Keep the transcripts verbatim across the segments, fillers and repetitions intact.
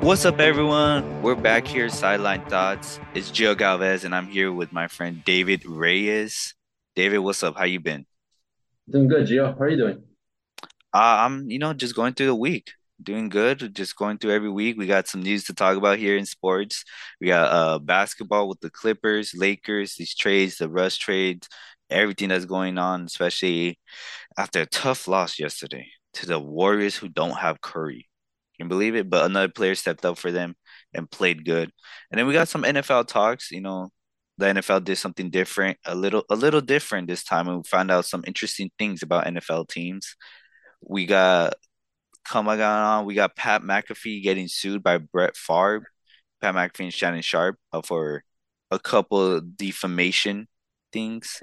What's up, everyone? We're back here, Sideline Thoughts. It's Gio Galvez, and I'm here with my friend David Reyes. David, what's up? How you been? Doing good, Gio. How are you doing? Uh, I'm, you know, just going through the week. Doing good. Just going through every week. We got some news to talk about here in sports. We got uh basketball with the Clippers, Lakers, these trades, the Russ trades, everything that's going on, especially after a tough loss yesterday to the Warriors who don't have Curry. Can you believe it? But another player stepped up for them and played good. And then we got some N F L talks. You know, the N F L did something different, a little a little different this time, and we found out some interesting things about N F L teams. We got come on, we got Pat McAfee getting sued by Brett Favre, Pat McAfee and Shannon Sharp uh, for a couple of defamation things.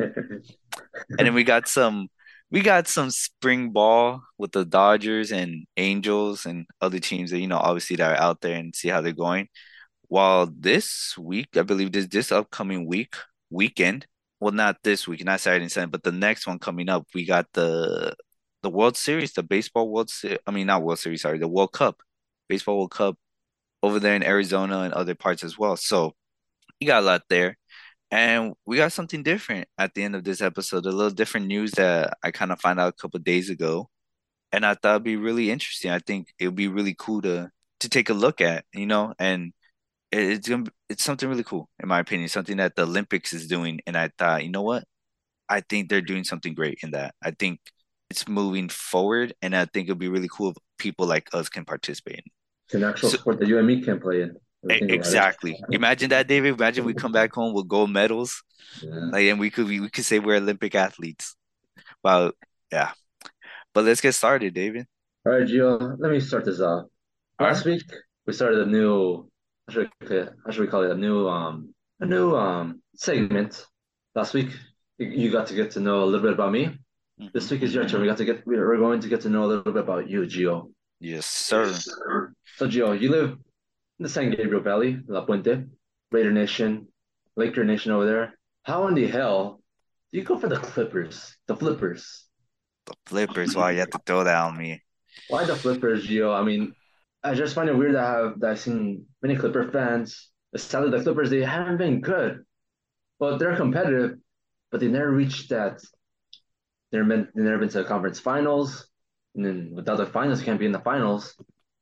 And then we got some we got some spring ball with the Dodgers and Angels and other teams that, you know, obviously that are out there and see how they're going. While this week, I believe this this upcoming week, weekend, well, not this week, not Saturday and Sunday, but the next one coming up, we got the the World Series, the baseball World Series. I mean, not World Series, sorry, the World Cup, baseball World Cup over there in Arizona and other parts as well. So you got a lot there. And we got something different at the end of this episode, a little different news that I kind of found out a couple of days ago. And I thought it'd be really interesting. I think it would be really cool to to take a look at, you know, and it- it's gonna be- it's something really cool, in my opinion, something that the Olympics is doing. And I thought, you know what? I think they're doing something great in that. I think it's moving forward, and I think it'll be really cool if people like us can participate in. It's an actual So sport that you and me can play in. If you e- think about it. exactly. Imagine that, David. Imagine we come back home with gold medals. Yeah. Like, and we could we, we could say we're Olympic athletes. Well, yeah. But let's get started, David. All right, Gio. Let me start this off. All Last right. week we started a new. How should we call it? How should we call it? A new um a new um segment. Last week you you got to get to know a little bit about me. Hmm. This week is your turn. We got to get. We're going to get to know a little bit about you, Gio. Yes, sir. So, Gio, you live in the San Gabriel Valley, La Puente, Raider Nation, Laker Nation over there. How in the hell do you go for the Clippers, the Flippers? The flippers. Why you have to throw that on me? Why the Flippers, Gio? I mean, I just find it weird that I have that I've seen many Clipper fans. Sadly, the Clippers they haven't been good, but they're competitive, but they never reached that. They've been they never been to the conference finals, and then without the finals, you can't be in the finals.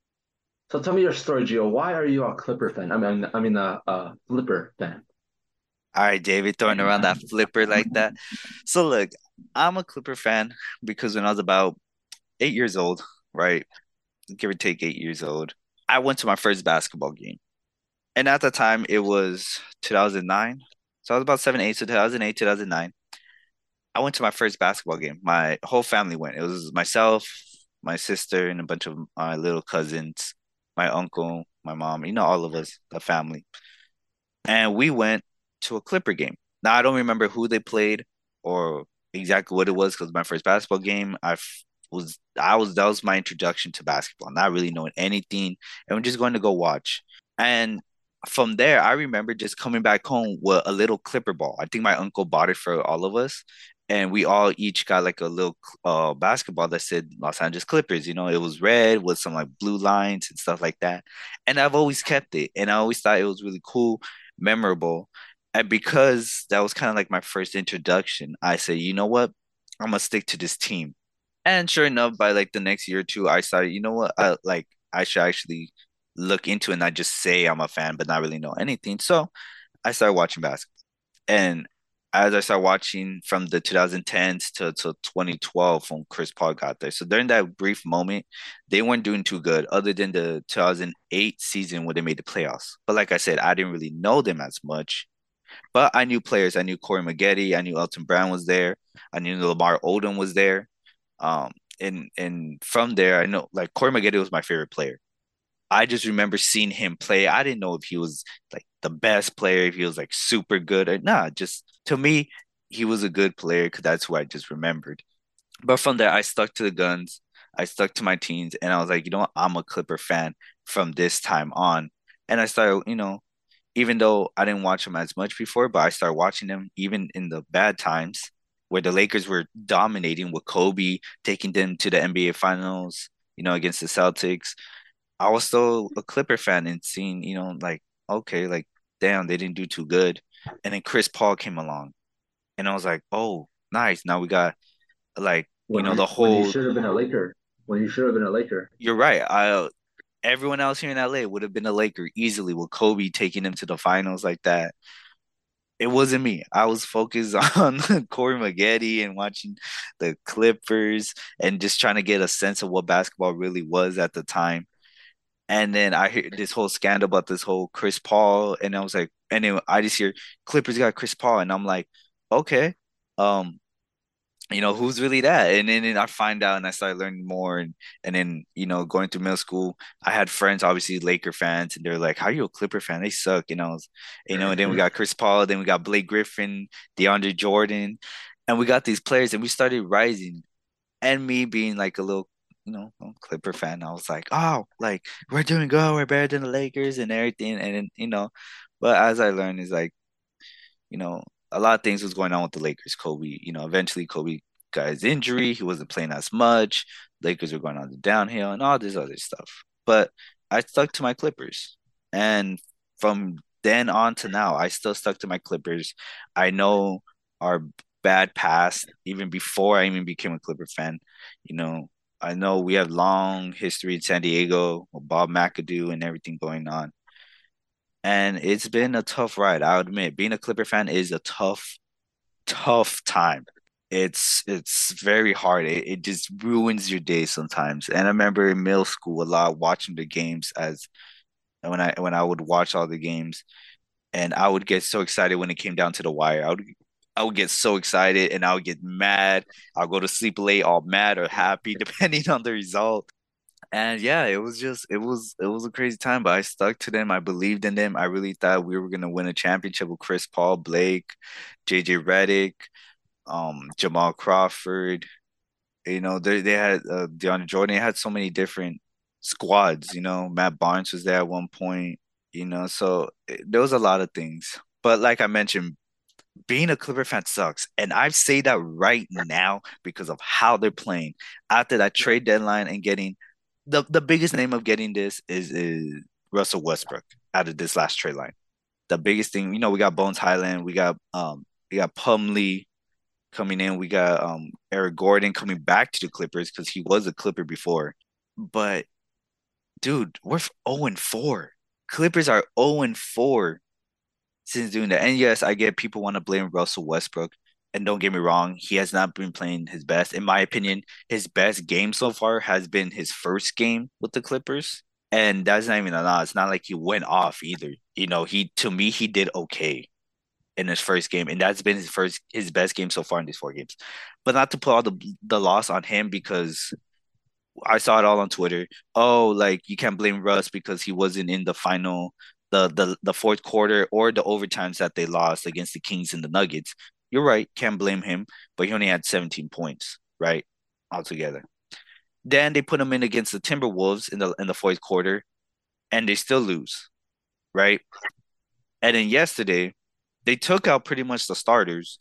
So tell me your story, Gio. Why are you a Clipper fan? I mean, I mean, a, a Flipper fan. All right, David, throwing around that flipper like that. So look, I'm a Clipper fan because when I was about eight years old, right, give or take eight years old, I went to my first basketball game. And at the time, it was two thousand nine. So I was about seven, eight, so two thousand eight, two thousand nine. I went to my first basketball game. My whole family went. It was myself, my sister, and a bunch of my little cousins, my uncle, my mom, you know, all of us, the family. And we went to a Clipper game. Now, I don't remember who they played or exactly what it was because my first basketball game, I f- was, I was, that was my introduction to basketball, not really knowing anything. And we're just going to go watch. And from there, I remember just coming back home with a little Clipper ball. I think my uncle bought it for all of us. And we all each got like a little uh, basketball that said Los Angeles Clippers. You know, it was red with some like blue lines and stuff like that. And I've always kept it. And I always thought it was really cool, memorable. And because that was kind of like my first introduction, I said, you know what? I'm gonna stick to this team. And sure enough, by like the next year or two, I started, you know what? I like I should actually look into it, and not just say I'm a fan, but not really know anything. So I started watching basketball. And as I started watching from the twenty tens to, to twenty twelve when Chris Paul got there. So during that brief moment, they weren't doing too good other than the two thousand eight season when they made the playoffs. But like I said, I didn't really know them as much. But I knew players. I knew Corey Maggette. I knew Elton Brown was there. I knew Lamar Odom was there. Um, and and from there, I know like Corey Maggette was my favorite player. I just remember seeing him play. I didn't know if he was like the best player, if he was like super good or nah. Just to me, he was a good player because that's who I just remembered. But from there, I stuck to the guns. I stuck to my teams, and I was like, you know what? I'm a Clipper fan from this time on. And I started, you know, even though I didn't watch them as much before, but I started watching them even in the bad times where the Lakers were dominating with Kobe taking them to the N B A Finals, you know, against the Celtics. I was still a Clipper fan and seeing, you know, like, okay, like, damn, they didn't do too good. And then Chris Paul came along, and I was like, oh, nice. Now we got like, you when know, he the when he whole. should have been a Laker. When he should have been a Laker. You're right. I Everyone else here in L A would have been a Laker easily with Kobe taking them to the finals like that. It wasn't me. I was focused on Corey Maggette and watching the Clippers and just trying to get a sense of what basketball really was at the time. And then I hear this whole scandal about this whole Chris Paul, and I was like, and then I just hear Clippers got Chris Paul, and I'm like, okay, um, you know, who's really that? And then, then I find out and I started learning more. And, and then, you know, going through middle school, I had friends, obviously Laker fans, and they're like, how are you a Clipper fan? They suck. And I was, you know, and then we got Chris Paul, then we got Blake Griffin, DeAndre Jordan, and we got these players and we started rising. And me being like a little, you know, Clipper fan, I was like, oh, like we're doing good, we're better than the Lakers and everything. And then, you know, but as I learned is like, you know, a lot of things was going on with the Lakers. Kobe, you know, eventually Kobe got his injury. He wasn't playing as much. Lakers were going on the downhill and all this other stuff. But I stuck to my Clippers. And from then on to now, I still stuck to my Clippers. I know our bad past, even before I even became a Clipper fan. You know, I know we have long history in San Diego with Bob McAdoo and everything going on. And it's been a tough ride. I'll admit, being a Clipper fan is a tough, tough time. It's it's very hard. It, it just ruins your day sometimes. And I remember in middle school a lot watching the games as when I when I would watch all the games and I would get so excited when it came down to the wire. I would I would get so excited and I would get mad. I'll go to sleep late, all mad or happy, depending on the result. And yeah, it was just it was it was a crazy time, but I stuck to them. I believed in them. I really thought we were gonna win a championship with Chris Paul, Blake, J J Redick, um, Jamal Crawford. You know, they they had uh, DeAndre Jordan. They had so many different squads. You know, Matt Barnes was there at one point. You know, so it, there was a lot of things. But like I mentioned, being a Clipper fan sucks, and I say that right now because of how they're playing. After that trade deadline and getting the the biggest name of getting this is is Russell Westbrook out of this last trade line. The biggest thing, you know, we got Bones Highland, we got um, we got Plumlee coming in, we got um Eric Gordon coming back to the Clippers because he was a Clipper before. But dude, we're zero and four. Clippers are zero and four since doing that. And yes, I get people want to blame Russell Westbrook. And don't get me wrong, he has not been playing his best. In my opinion, his best game so far has been his first game with the Clippers. And that's not even a lot. It's not like he went off either. You know, he to me he did okay in his first game, and that's been his first his best game so far in these four games. But not to put all the the loss on him because I saw it all on Twitter. Oh, like you can't blame Russ because he wasn't in the final, the the the fourth quarter or the overtimes that they lost against the Kings and the Nuggets. You're right, can't blame him, but he only had seventeen points, right, altogether. Then they put him in against the Timberwolves in the in the fourth quarter, and they still lose, right? And then yesterday, they took out pretty much the starters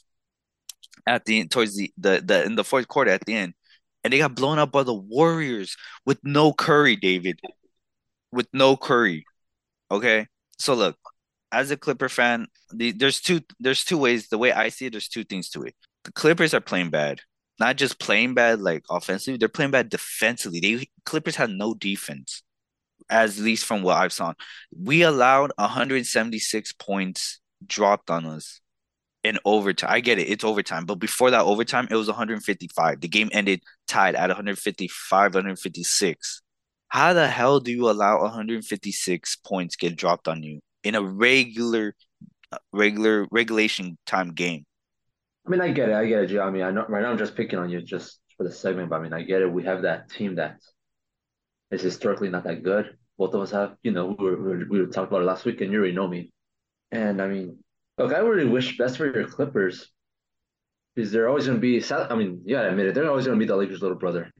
at the towards the the, the in the fourth quarter at the end, and they got blown up by the Warriors with no Curry, David, with no Curry. Okay, so look, as a Clipper fan, the, there's two there's two ways. The way I see it, there's two things to it. The Clippers are playing bad, not just playing bad like offensively, they're playing bad defensively. They Clippers had no defense, as least from what I've seen. We allowed one hundred seventy-six points dropped on us in overtime. I get it, it's overtime, but before that overtime, it was one hundred fifty-five. The game ended tied at one hundred fifty-five, one hundred fifty-six. How the hell do you allow one hundred fifty-six points get dropped on you in a regular, regular regulation time game? I mean, I get it. I get it, Gio. I mean, I know right now I'm just picking on you just for the segment, but I mean, I get it. We have that team that is historically not that good. Both of us have, you know, we were, we were, we were talking about it last week, and you already know me. And I mean, look, I really wish best for your Clippers because they're always going to be. I mean, you gotta admit it. They're always going to be the Lakers' little brother.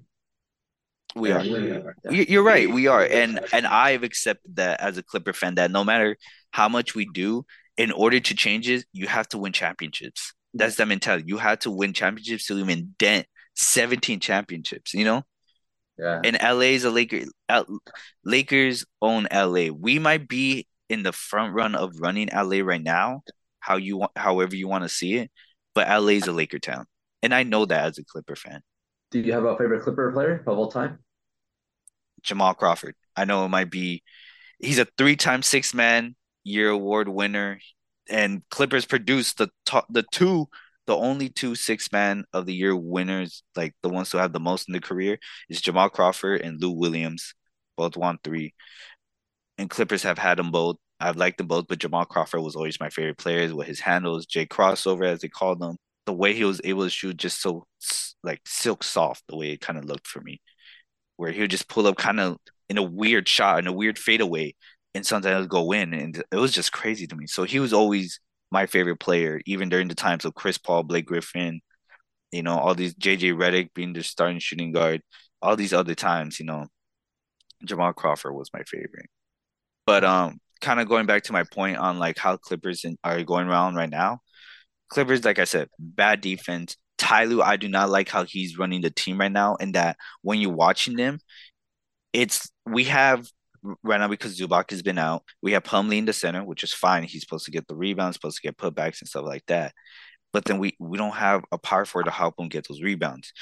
We And are. yeah, yeah. You're right. We are, and and I've accepted that as a Clipper fan that no matter how much we do, in order to change it, you have to win championships. That's the mentality. You have to win championships to even dent seventeen championships. You know, Yeah. And L A is a Laker. L- Lakers own L A. We might be in the front run of running L A right now, how you want, however you want to see it. But L A is a Laker town, and I know that as a Clipper fan. Do you have a favorite Clipper player of all time? Jamal Crawford. I know it might be. He's a three-time six-man year award winner, and Clippers produced the top, the two, the only two six-man of the year winners, like the ones who have the most in the career, is Jamal Crawford and Lou Williams. Both won three, and Clippers have had them both. I've liked them both, but Jamal Crawford was always my favorite player with his handles, J crossover as they called them. The way he was able to shoot, just so like silk soft, the way it kind of looked for me, where he would just pull up kind of in a weird shot, in a weird fadeaway, and sometimes go in. And it was just crazy to me. So he was always my favorite player, even during the times of Chris Paul, Blake Griffin, you know, all these J J Redick being the starting shooting guard, all these other times, you know, Jamal Crawford was my favorite. But um, kind of going back to my point on like how Clippers in, are going around right now. Clippers, like I said, bad defense. Ty Lue, I do not like how he's running the team right now, and that when you're watching them, it's we have right now because Zubac has been out. We have Plumlee in the center, which is fine. He's supposed to get the rebounds, supposed to get putbacks and stuff like that. But then we we don't have a power forward to help him get those rebounds.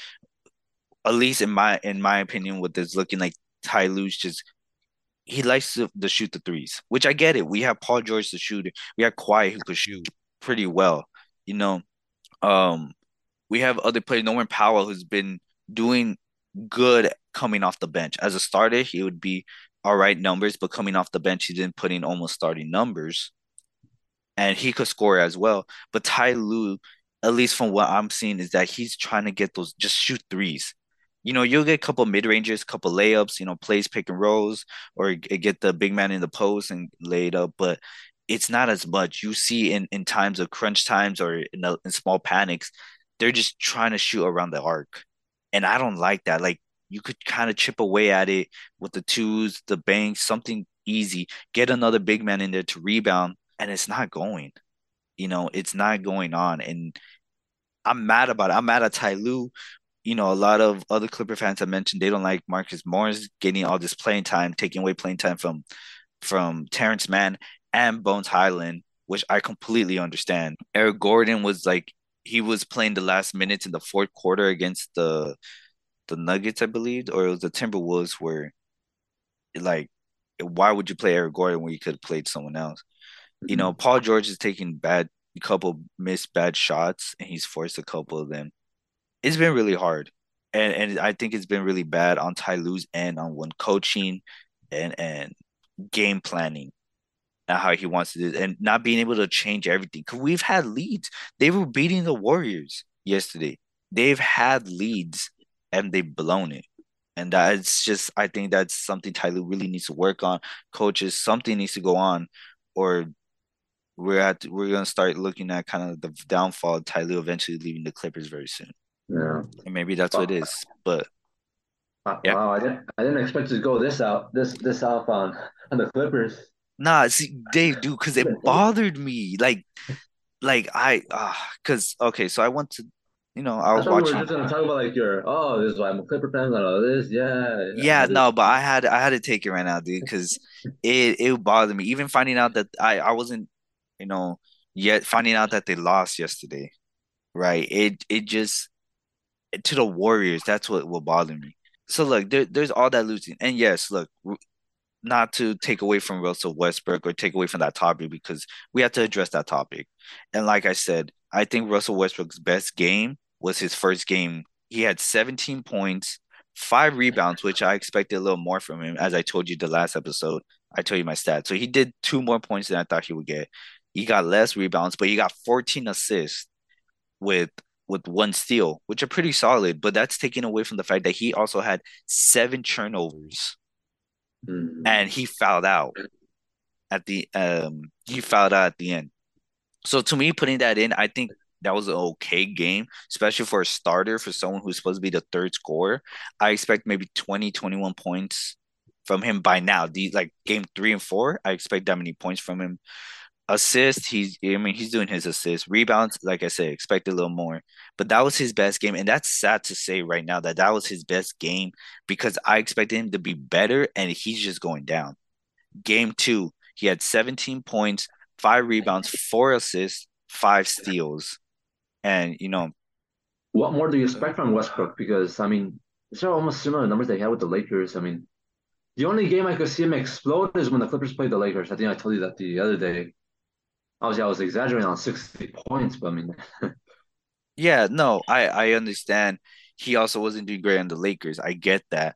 At least in my in my opinion, with this looking like Ty Lue's just he likes to, to shoot the threes, which I get it. We have Paul George to shoot it. We have Kawhi who could shoot pretty well. You know, um, we have other players. Norman Powell who's been doing good coming off the bench. As a starter, he would be all right numbers, but coming off the bench, he's been putting almost starting numbers, and he could score as well. But Ty Lue, at least from what I'm seeing, is that he's trying to get those just shoot threes. You know, you'll get a couple mid ranges, couple layups, you know, plays pick and rolls, or get the big man in the post and lay it up, but it's not as much. You see in, in times of crunch times or in, a, in small panics, they're just trying to shoot around the arc. And I don't like that. Like you could kind of chip away at it with the twos, the banks, something easy. Get another big man in there to rebound, and it's not going. You know, it's not going on. And I'm mad about it. I'm mad at Ty Lue. You know, a lot of other Clipper fans have mentioned they don't like Marcus Morris getting all this playing time, taking away playing time from from Terrence Mann and Bones Highland, which I completely understand. Eric Gordon was like he was playing the last minutes in the fourth quarter against the the Nuggets, I believe, or it was the Timberwolves where like why would you play Eric Gordon when you could have played someone else? You know, Mhm. Paul George is taking bad a couple missed bad shots and he's forced a couple of them. It's been really hard. And and I think it's been really bad on Ty Lue's end on one coaching and and game planning and how he wants to do it, and not being able to change everything. Because we've had leads. They were beating the Warriors yesterday. They've had leads and they've blown it. And that's just I think that's something Ty Lue really needs to work on. Coaches, something needs to go on, or we're at we're gonna start looking at kind of the downfall of Ty Lue eventually leaving the Clippers very soon. Yeah. And maybe that's what it Wow. is. But yeah. Wow. I didn't I didn't expect to go this out this this off on on the Clippers. Nah, see, Dave, dude, because it bothered me. Like, like I, uh, because okay, so I went to, you know, I I was thought we were watching. just gonna talk about like your oh this is why I'm a Clipper fan and all this yeah Yeah, yeah this no, but I had I had to take it right now, dude, because it it bothered me. Even finding out that I I wasn't, you know, yet finding out that they lost yesterday, right? It it just to the Warriors. That's what what bothered me. So look, there, there's all that losing, and yes, look, not to take away from Russell Westbrook or take away from that topic because we have to address that topic. And like I said, I think Russell Westbrook's best game was his first game. He had seventeen points, five rebounds, which I expected a little more from him. As I told you the last episode, I told you my stats. So he did two more points than I thought he would get. He got less rebounds, but he got fourteen assists with with one steal, which are pretty solid. But that's taken away from the fact that he also had seven turnovers and mm, he fouled out at the um he fouled out at the end. So to me, putting that in, I think that was an okay game, especially for a starter, for someone who's supposed to be the third scorer. I expect maybe twenty, twenty-one points from him by now. These like game three and four, I expect that many points from him. Assist, he's I mean he's doing his assists. Rebounds, like I said, expect a little more. But that was his best game, and that's sad to say right now that that was his best game because I expected him to be better, and he's just going down. Game two, he had seventeen points, five rebounds, four assists, five steals, and you know, What more do you expect from Westbrook? Because I mean, these are almost similar numbers they had with the Lakers. I mean, the only game I could see him explode is when the Clippers played the Lakers. I think I told you that the other day. Obviously, I was exaggerating on sixty points, but I mean, yeah, no, I I understand. He also wasn't doing great on the Lakers. I get that.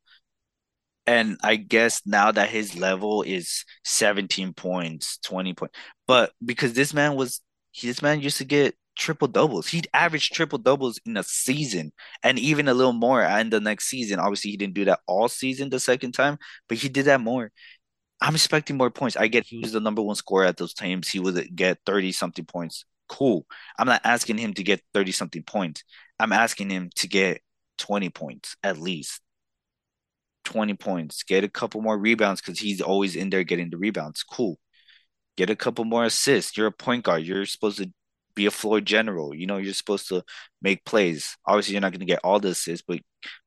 And I guess now that his level is seventeen points, twenty points, but because this man was, he, this man used to get triple doubles. He'd average triple doubles in a season and even a little more in the next season. Obviously, he didn't do that all season the second time, but he did that more. I'm expecting more points. I get he was the number one scorer at those times. He would get thirty something points. Cool. I'm not asking him to get thirty something points. I'm asking him to get twenty points at least. twenty points, get a couple more rebounds because he's always in there getting the rebounds. Cool. Get a couple more assists. You're a point guard. You're supposed to be a floor general. You know, you're supposed to make plays. Obviously, you're not going to get all the assists, but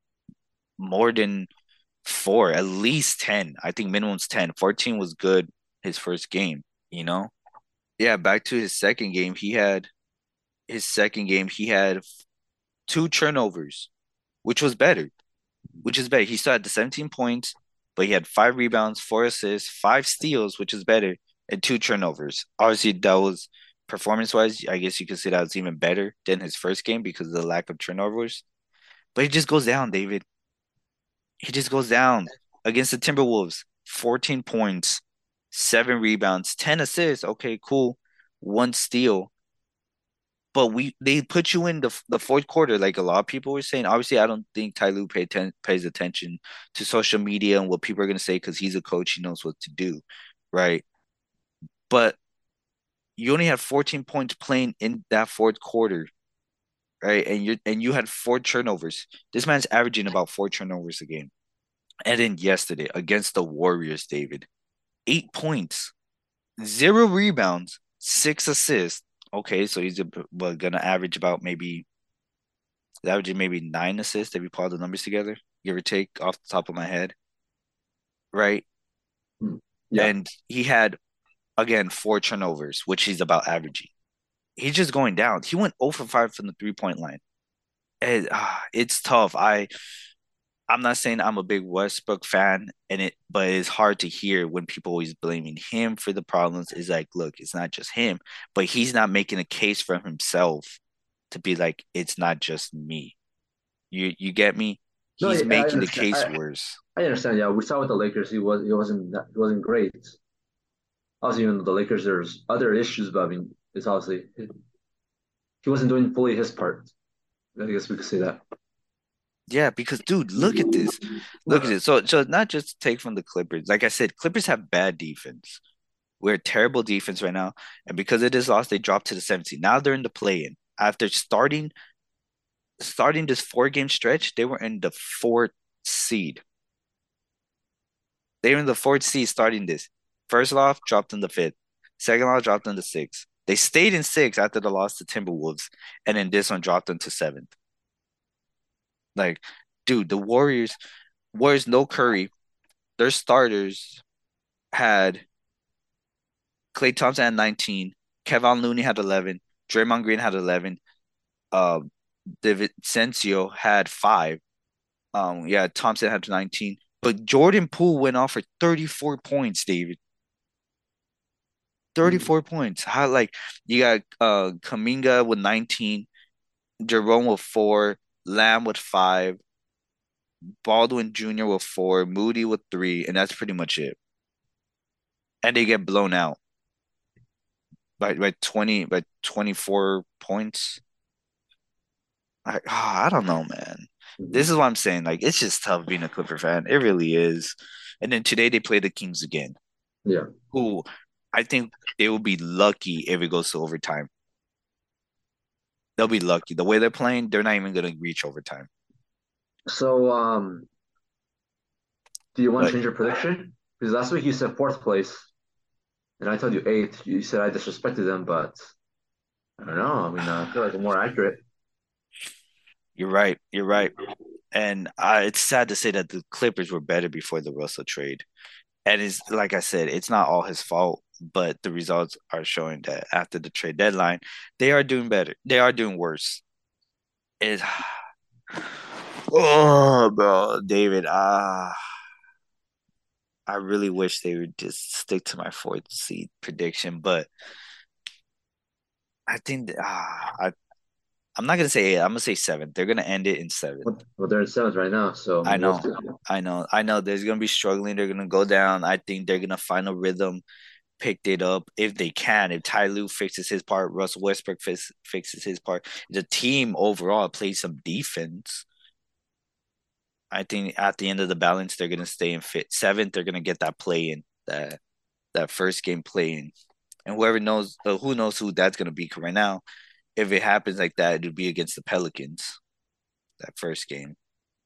more than four, at least ten. I think minimum's ten. fourteen was good his first game, you know? Yeah, back to his second game. He had his second game, he had two turnovers, which was better. which is better. He still had the seventeen points, but he had five rebounds, four assists, five steals, which is better, and two turnovers. Obviously, that was performance wise, I guess you could say that was even better than his first game because of the lack of turnovers. But he just goes down, David. He just goes down against the Timberwolves. fourteen points, seven rebounds, ten assists. Okay, cool. One steal. But we they put you in the the fourth quarter, like a lot of people were saying. Obviously, I don't think Ty Lue pay ten, pays attention to social media and what people are gonna say because he's a coach. He knows what to do, right? But you only had fourteen points playing in that fourth quarter, right? And you and you had four turnovers. This man's averaging about four turnovers a game. And then yesterday against the Warriors, David, eight points, zero rebounds, six assists. Okay, so he's a, well, gonna average about maybe averaging maybe nine assists if you put all the numbers together, give or take off the top of my head, right? yeah. And he had again four turnovers, which he's about averaging. He's just going down. He went zero for five from the three point line. And, ah, it's tough. I I'm not saying I'm a big Westbrook fan, and it, but it's hard to hear when people always blaming him for the problems. It's like, look, it's not just him, but he's not making a case for himself to be like, it's not just me. You you get me? No, He's I, I making the understand. case I, worse. I understand. Yeah, we saw with the Lakers, he was he wasn't that, he wasn't great. Obviously, even though the Lakers, there's other issues, but I mean, it's obviously he wasn't doing fully his part. I guess we could say that. Yeah, because dude, look at this. Look at this. So so not just take from the Clippers. Like I said, Clippers have bad defense. We're a terrible defense right now. And because of this loss, they dropped to the seventeen. Now they're in the play-in. After starting starting this four-game stretch, they were in the fourth seed. They were in the fourth seed starting this. First loss dropped in the fifth. Second loss dropped in the sixth. They stayed in six after the loss to Timberwolves, and then this one dropped into seventh. Like, dude, the Warriors, Warriors no Curry. Their starters had Klay Thompson had nineteen, Kevin Looney had eleven, Draymond Green had eleven, uh, DiVincenzo had five. Um, yeah, Thompson had nineteen, but Jordan Poole went off for thirty-four points, David. thirty-four points. How like you got uh Kaminga with nineteen, Jerome with four, Lamb with five, Baldwin Junior with four, Moody with three, and that's pretty much it. And they get blown out by by twenty by twenty-four points. I ah, I don't know, man. This is Mhm. what I'm saying. Like it's just tough being a Clipper fan. It really is. And then today they play the Kings again. Yeah. Who I think they will be lucky if it goes to overtime. They'll be lucky. The way they're playing, they're not even gonna reach overtime. So, um, do you want to But change your prediction? Because last week you said fourth place. and I told you eight. You said I disrespected them, but I don't know. I mean, uh, I feel like I'm more accurate. You're right. You're right. And I, it's sad to say that the Clippers were better before the Russell trade. And it's like I said, it's not all his fault, but the results are showing that after the trade deadline, they are doing better. They are doing worse. It, oh, bro, David, ah, I really wish they would just stick to my fourth seed prediction, but I think that, ah, I I'm not gonna say eight. I'm gonna say seven. They're gonna end it in seven. Well, well, they're in seventh right now, so I I mean, we'll see. know, I know, I know. There's gonna be struggling. They're gonna go down. I think they're gonna find a rhythm, picked it up if they can. If Ty Lue fixes his part, Russell Westbrook fix, fixes his part, the team overall plays some defense. I think at the end of the balance, they're gonna stay in fit seventh. They're gonna get that play in that that first game play in, and whoever knows, uh, who knows who that's gonna be. 'Cause right now, if it happens like that, it'll be against the Pelicans that first game.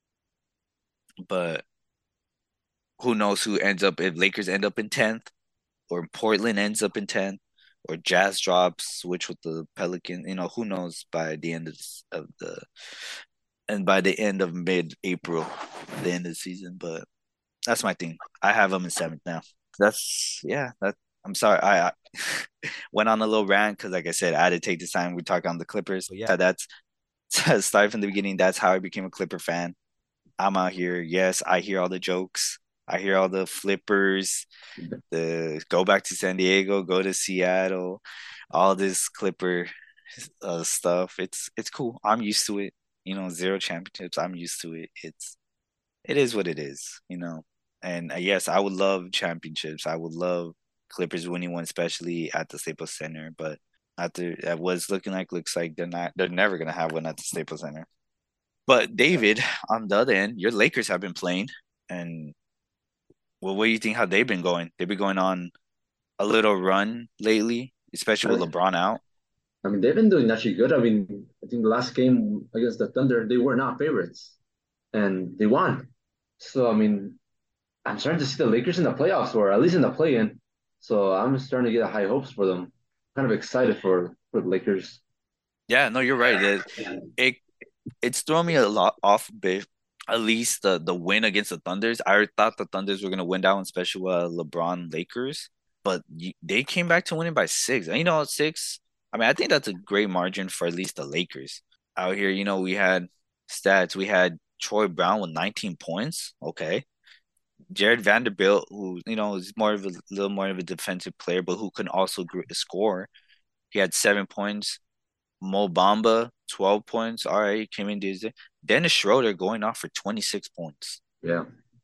But who knows who ends up if Lakers end up in tenth or Portland ends up in tenth or Jazz drops, switch with the Pelican. You know, who knows by the end of, of the and by the end of mid-April, the end of the season. But that's my thing. I have them in seventh now. That's yeah. That I'm sorry. I, I went on a little rant because, like I said, I had to take this time. We talk on the Clippers. But yeah, that's starting from the beginning. That's how I became a Clipper fan. I'm out here. Yes, I hear all the jokes. I hear all the flippers, the go back to San Diego, go to Seattle, all this Clipper uh, stuff. It's it's cool. I'm used to it. You know, zero championships. I'm used to it. It's it is what it is. You know, and uh, yes, I would love championships. I would love Clippers winning one, especially at the Staples Center. But after that was looking like, looks like they're not. They're never gonna have one at the Staples Center. But David, on the other end, your Lakers have been playing, and well, what do you think? How they've been going? They've been going on a little run lately, especially with I, LeBron out. I mean, they've been doing actually good. I mean, I think the last game against the Thunder, they were not favorites, and they won. So I mean, I'm starting to see the Lakers in the playoffs, or at least in the play-in. So I'm starting to get high hopes for them. Kind of excited for for the Lakers. Yeah, no, you're right. It, it it's thrown me a lot off a bit. At least the the win against the Thunders. I thought the Thunders were gonna win that one, especially with uh, LeBron Lakers, but you, they came back to winning by six. And you know, six. I mean, I think that's a great margin for at least the Lakers out here. You know, we had stats. We had Troy Brown with nineteen points. Okay, Jared Vanderbilt, who you know is more of a little more of a defensive player, but who can also gr- score. He had seven points. Mo Bamba, twelve points. All right, he came in Tuesday. Dennis Schroeder going off for twenty-six points. Yeah,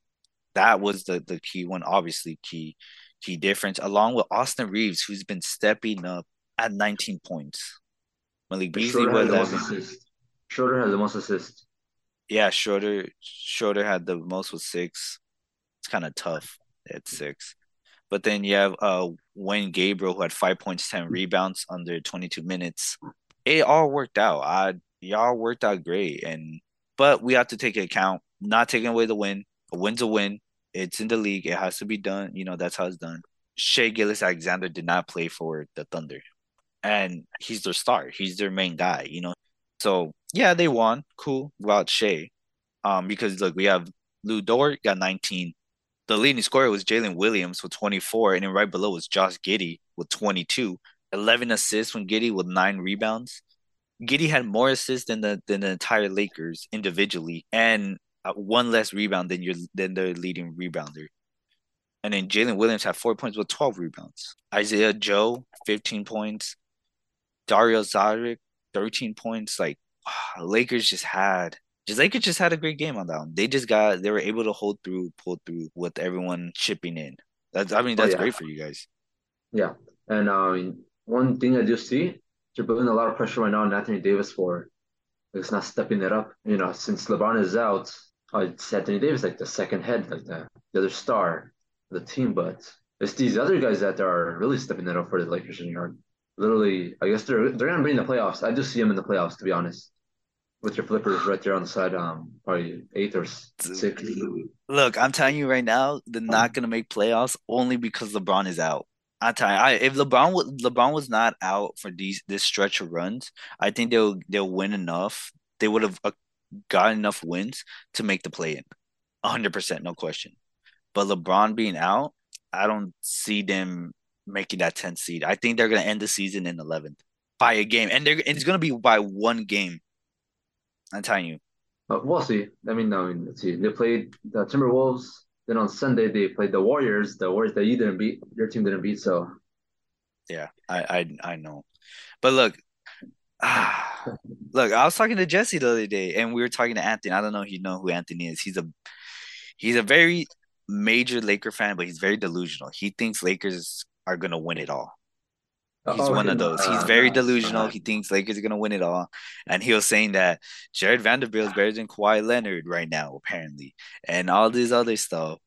That was the the key one, obviously key key difference, along with Austin Reeves, who's been stepping up at nineteen points. Malik Beasley Schroeder has with the most eleven. assists. Schroeder has the most assists. Yeah, Schroeder Schroeder had the most with six. It's kind of tough at six. But then you have uh Wayne Gabriel who had five points, ten rebounds under twenty-two minutes. It all worked out. I y'all worked out great, and but we have to take into account not taking away the win. A win's a win. It's in the league. It has to be done. You know that's how it's done. Shea Gillis Alexander did not play for the Thunder, and he's their star. He's their main guy. You know, so yeah, they won. Cool without Shea. Um, because look, we have Lou Dort got nineteen. The leading scorer was Jalen Williams with twenty-four, and then right below was Josh Giddey with twenty-two. eleven assists from Giddey with nine rebounds. Giddey had more assists than the than the entire Lakers individually, and uh, one less rebound than your than their leading rebounder. And then Jalen Williams had four points with twelve rebounds. Isaiah Joe, fifteen points. Dario Saric, thirteen points. Like Lakers just had just Lakers just had a great game on that one. They just got they were able to hold through, pull through with everyone chipping in. That's I mean Oh that's yeah, great for you guys. yeah. And um, one thing I do see, they're putting a lot of pressure right now on Anthony Davis for it's not stepping it up. You know, since LeBron is out, uh, it's Anthony Davis like the second head, like the, the other star of the team. But it's these other guys that are really stepping it up for the Lakers and are literally, I guess they're they're gonna be in the playoffs. I just see them in the playoffs, to be honest. With your flippers right there on the side, um, probably eighth or sixth. Look, I'm telling you right now, they're not gonna make playoffs only because LeBron is out. I tell you, I, if LeBron was LeBron was not out for these this stretch of runs, I think they'll they'll win enough. They would have uh, got enough wins to make the play in, one hundred percent, no question. But LeBron being out, I don't see them making that tenth seed. I think they're gonna end the season in eleventh by a game, and they're and it's gonna be by one game. I'm telling you. But we'll see. I mean, no, I mean, let's see. They played the Timberwolves. Then on Sunday they played the Warriors. The Warriors that you didn't beat, your team didn't beat. So Yeah, I I I know. But look, ah, look, I was talking to Jesse the other day, and we were talking to Anthony. I don't know if you know who Anthony is. He's a he's a very major Laker fan, but he's very delusional. He thinks Lakers are gonna win it all. He's oh, one okay, of no, those. He's no, very no, no, delusional. no. He thinks Lakers are gonna win it all, and he was saying that Jared Vanderbilt is better than Kawhi Leonard right now, apparently, and all this other stuff.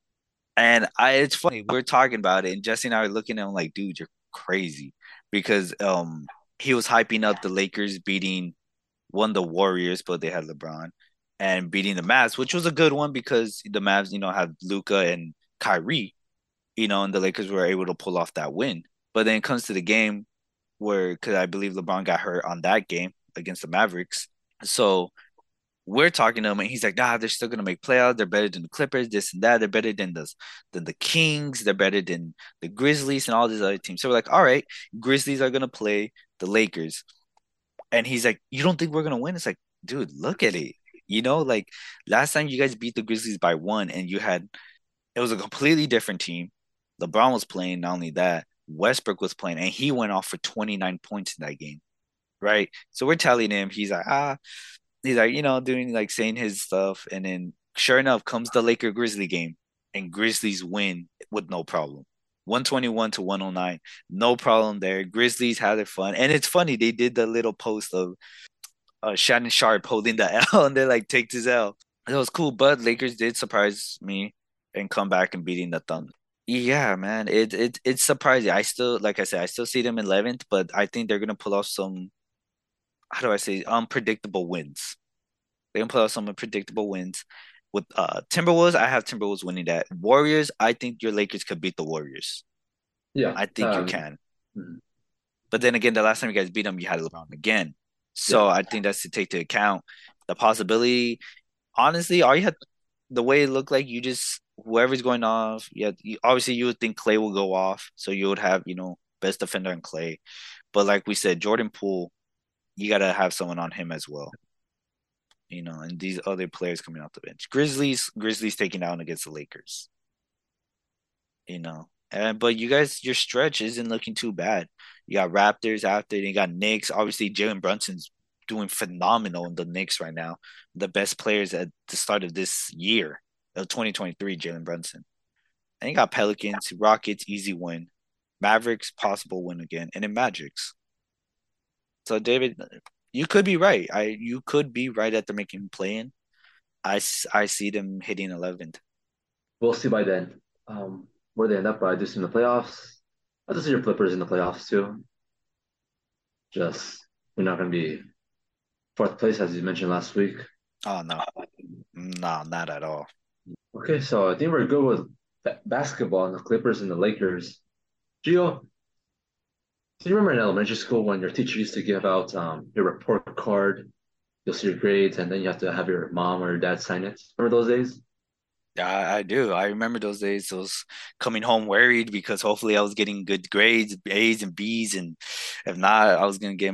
And I, it's funny, we're talking about it, and Jesse and I are looking at him like, dude, you're crazy, because um he was hyping up the Lakers beating one the Warriors, but they had LeBron, and beating the Mavs, which was a good one because the Mavs, you know, have Luka and Kyrie, you know, and the Lakers were able to pull off that win. But then it comes to the game where, because I believe LeBron got hurt on that game against the Mavericks, so we're talking to him, and he's like, "Nah, they're still gonna make playoffs. They're better than the Clippers, this and that. They're better than the than the Kings. They're better than the Grizzlies and all these other teams." So we're like, "All right, Grizzlies are gonna play the Lakers," and he's like, "You don't think we're gonna win?" It's like, dude, look at it. You know, like last time you guys beat the Grizzlies by one, and you had it was a completely different team. LeBron was playing. Not only that, Westbrook was playing, and he went off for twenty-nine points in that game, right? So we're telling him, he's like, ah, he's like, you know, doing like saying his stuff, and then sure enough comes the Laker Grizzly game, and Grizzlies win with no problem. one twenty-one to one oh nine. No problem there. Grizzlies had their fun. And it's funny, they did the little post of uh, Shannon Sharp holding the L and they're like, take this L. It was cool, but Lakers did surprise me and come back and beating the Thunder. Yeah, man, it it it's surprising. I still, like I said, I still see them eleventh, but I think they're gonna pull off some, how do I say, unpredictable wins. They're gonna pull off some unpredictable wins. With uh Timberwolves, I have Timberwolves winning that. Warriors, I think your Lakers could beat the Warriors. Yeah. I think you Um. can. Mhm. But then again, the last time you guys beat them, you had LeBron again. Yeah. So I think that's to take to account the possibility. Honestly, all you had, the way it looked like, you just whoever's going off. Yeah, you, obviously you would think Clay will go off, so you would have, you know, best defender in Clay. But like we said, Jordan Poole, you gotta have someone on him as well. You know, and these other players coming off the bench. Grizzlies, Grizzlies taking down against the Lakers. You know, and but you guys, your stretch isn't looking too bad. You got Raptors after, you got Knicks. Obviously, Jalen Brunson's doing phenomenal in the Knicks right now. The best players at the start of this year, of twenty twenty-three, Jalen Brunson. And you got Pelicans, Rockets, easy win. Mavericks, possible win again, and then Magics. So David, you could be right. I you could be right at the making play in. I, I see them hitting eleventh. We'll see by then. Um, where they end up, but I do see in the playoffs. I just see your Clippers in the playoffs too. Just we're not going to be fourth place as you mentioned last week. Oh no, no, not at all. Okay, so I think we're good with ba- basketball and the Clippers and the Lakers. Gio, do you remember in elementary school when your teacher used to give out um, your report card? You'll see your grades, and then you have to have your mom or your dad sign it. Remember those days? Yeah, I, I do. I remember those days. Those coming home worried because hopefully I was getting good grades, A's and B's, and if not, I was gonna get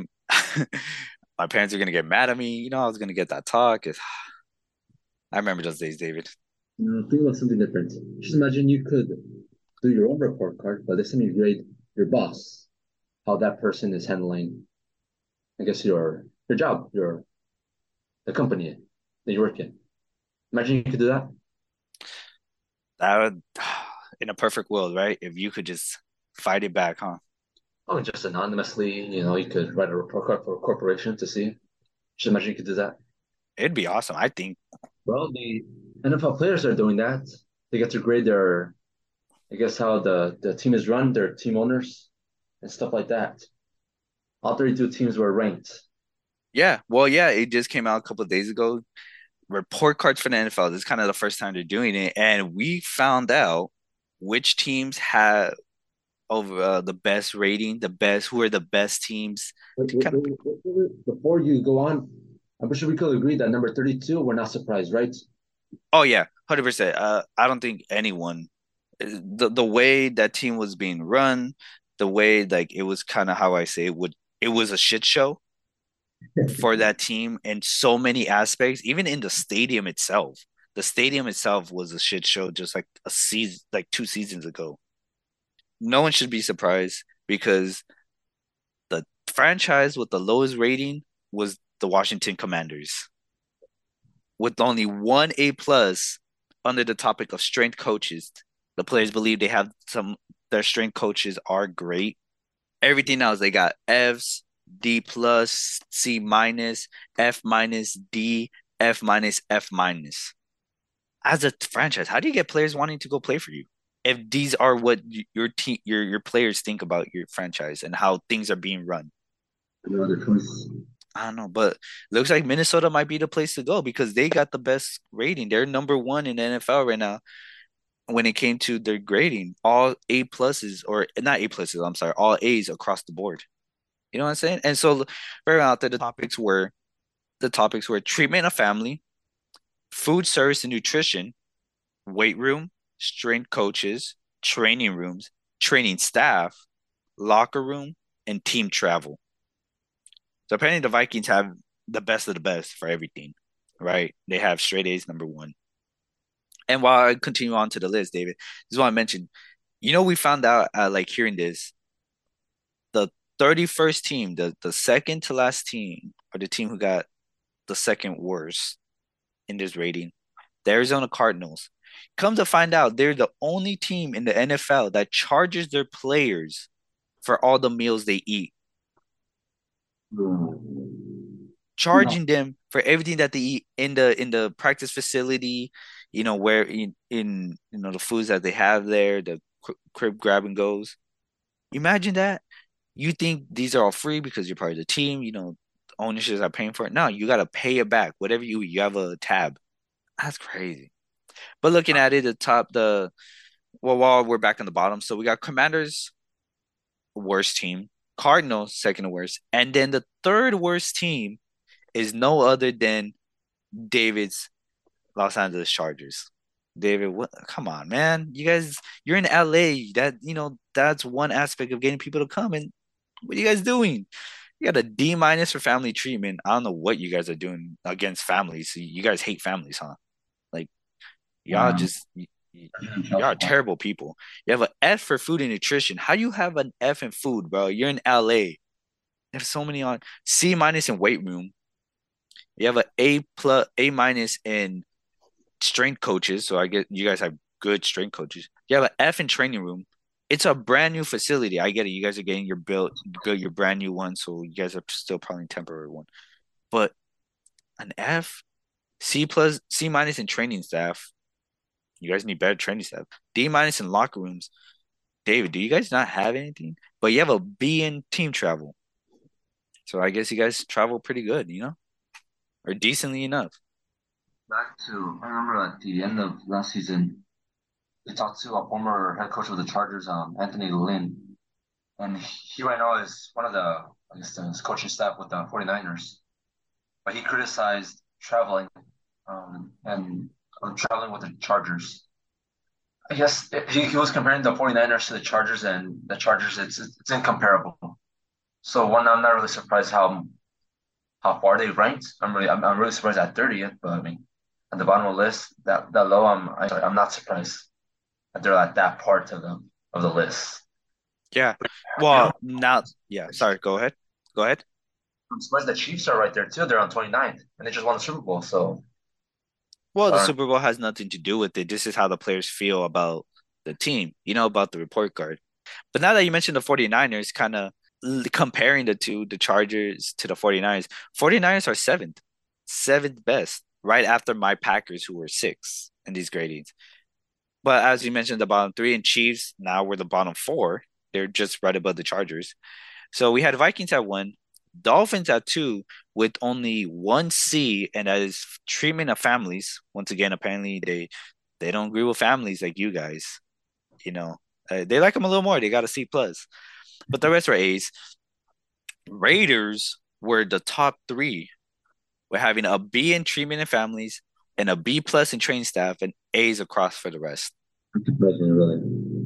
my parents are gonna get mad at me. You know, I was gonna get that talk. It's- I remember those days, David. No, think about something different. Just imagine you could do your own report card, but this time you grade your boss, how that person is handling, I guess your your job, your the company that you work in. Imagine you could do that. That would, in a perfect world, right? If you could just fight it back, huh? Oh, just anonymously, you know, you could write a report card for a corporation to see. Just imagine you could do that. It'd be awesome. I think. Well, the N F L players are doing that. They get to grade their, I guess, how the, the team is run, their team owners, and stuff like that. All thirty-two teams were ranked. Yeah. Well, yeah. It just came out a couple of days ago. Report cards for the N F L. This is kind of the first time they're doing it, and we found out which teams have over uh, the best rating, the best who are the best teams Wait, to wait, kind of. wait, wait, wait, Before you go on, I'm sure we could agree that number thirty-two, we're not surprised, right? Oh yeah, one hundred percent. Uh, I don't think anyone the the way that team was being run, the way like it was kind of how I say it would it was a shit show for that team in so many aspects, even in the stadium itself. The stadium itself was a shit show just like a season like two seasons ago. No one should be surprised because the franchise with the lowest rating was the Washington Commanders with only one A plus under the topic of strength coaches. The players believe they have some their strength coaches are great. Everything else they got Fs, D plus, C minus, F minus, D, F minus, F minus. As a franchise, how do you get players wanting to go play for you? If these are what your team your your players think about your franchise and how things are being run. No other choice. I don't know, but looks like Minnesota might be the place to go because they got the best rating. They're number one in the N F L right now when it came to their grading. All A pluses or not A pluses, I'm sorry, all A's across the board. You know what I'm saying? And so very out there, the topics were the topics were treatment of family, food service and nutrition, weight room, strength coaches, training rooms, training staff, locker room, and team travel. So apparently the Vikings have the best of the best for everything, right? They have straight A's number one. And while I continue on to the list, David, this is what I mentioned. You know, we found out uh, like hearing this, the thirty-first team, the the second to last team, or the team who got the second worst in this rating, the Arizona Cardinals. Come to find out, they're the only team in the N F L that charges their players for all the meals they eat, No. charging them for everything that they eat in the in the practice facility, you know, where in, in you know the foods that they have there, the crib grab and goes. Imagine that. You think these are all free because you're part of the team, you know, ownerships are paying for it. No, you gotta pay it back. Whatever you you have a tab. That's crazy. But looking at it, the top, the well, while we're back on the bottom, so we got Commanders, worst team, Cardinals, second worst, and then the third worst team is no other than David's Los Angeles Chargers. David, what? Come on, man! You guys, you're in L A. That you know, that's one aspect of getting people to come. And what are you guys doing? You got a D minus for family treatment. I don't know what you guys are doing against families. You guys hate families, huh? Like y'all Um, just y- y- y'all are terrible people. You have an F for food and nutrition. How you have an F in food, bro? You're in L A. There's so many on C minus in weight room. You have an A plus A minus in strength coaches. So I get you guys have good strength coaches. You have an F in training room. It's a brand new facility. I get it. You guys are getting your built built your brand new one, so you guys are still probably temporary one. But an F, C plus, C minus in training staff. You guys need better training staff. D minus in locker rooms. David, do you guys not have anything? But you have a B in team travel. So I guess you guys travel pretty good, you know, or decently enough. back to, I remember at the end of last season, we talked to a former head coach of the Chargers, um, Anthony Lynn, and he right now is one of the, I guess, the coaching staff with the 49ers. But he criticized traveling um, and uh, traveling with the Chargers. I guess he, he was comparing the 49ers to the Chargers, and the Chargers, it's it's incomparable. So one, I'm not really surprised how how far they ranked. I'm really I'm, I'm really surprised at thirtieth, but I mean at the bottom of the list that that low, I'm I, I'm not surprised that they're at that part of the of the list. Yeah. You know, Well, now, yeah. Sorry. Go ahead. Go ahead. I'm surprised the Chiefs are right there too. They're on 29th, and they just won the Super Bowl. So Well, the uh, Super Bowl has nothing to do with it. This is how the players feel about the team, you know, about the report card. But now that you mentioned the 49ers, kind of comparing the two, the Chargers to the 49ers, 49ers are seventh, seventh best, right after my Packers, who were six in these gradings. But as you mentioned, the bottom three and Chiefs, now we're the bottom four. They're just right above the Chargers. So we had Vikings at one, Dolphins at two, with only one C, and that is treatment of families. Once again, apparently they they don't agree with families like you guys, you know. Uh, they like him a little more. They got a C plus, but the rest were A's. Raiders were the top three. We're having a B in treatment and families, and a B plus in training staff, and A's across for the rest. Really.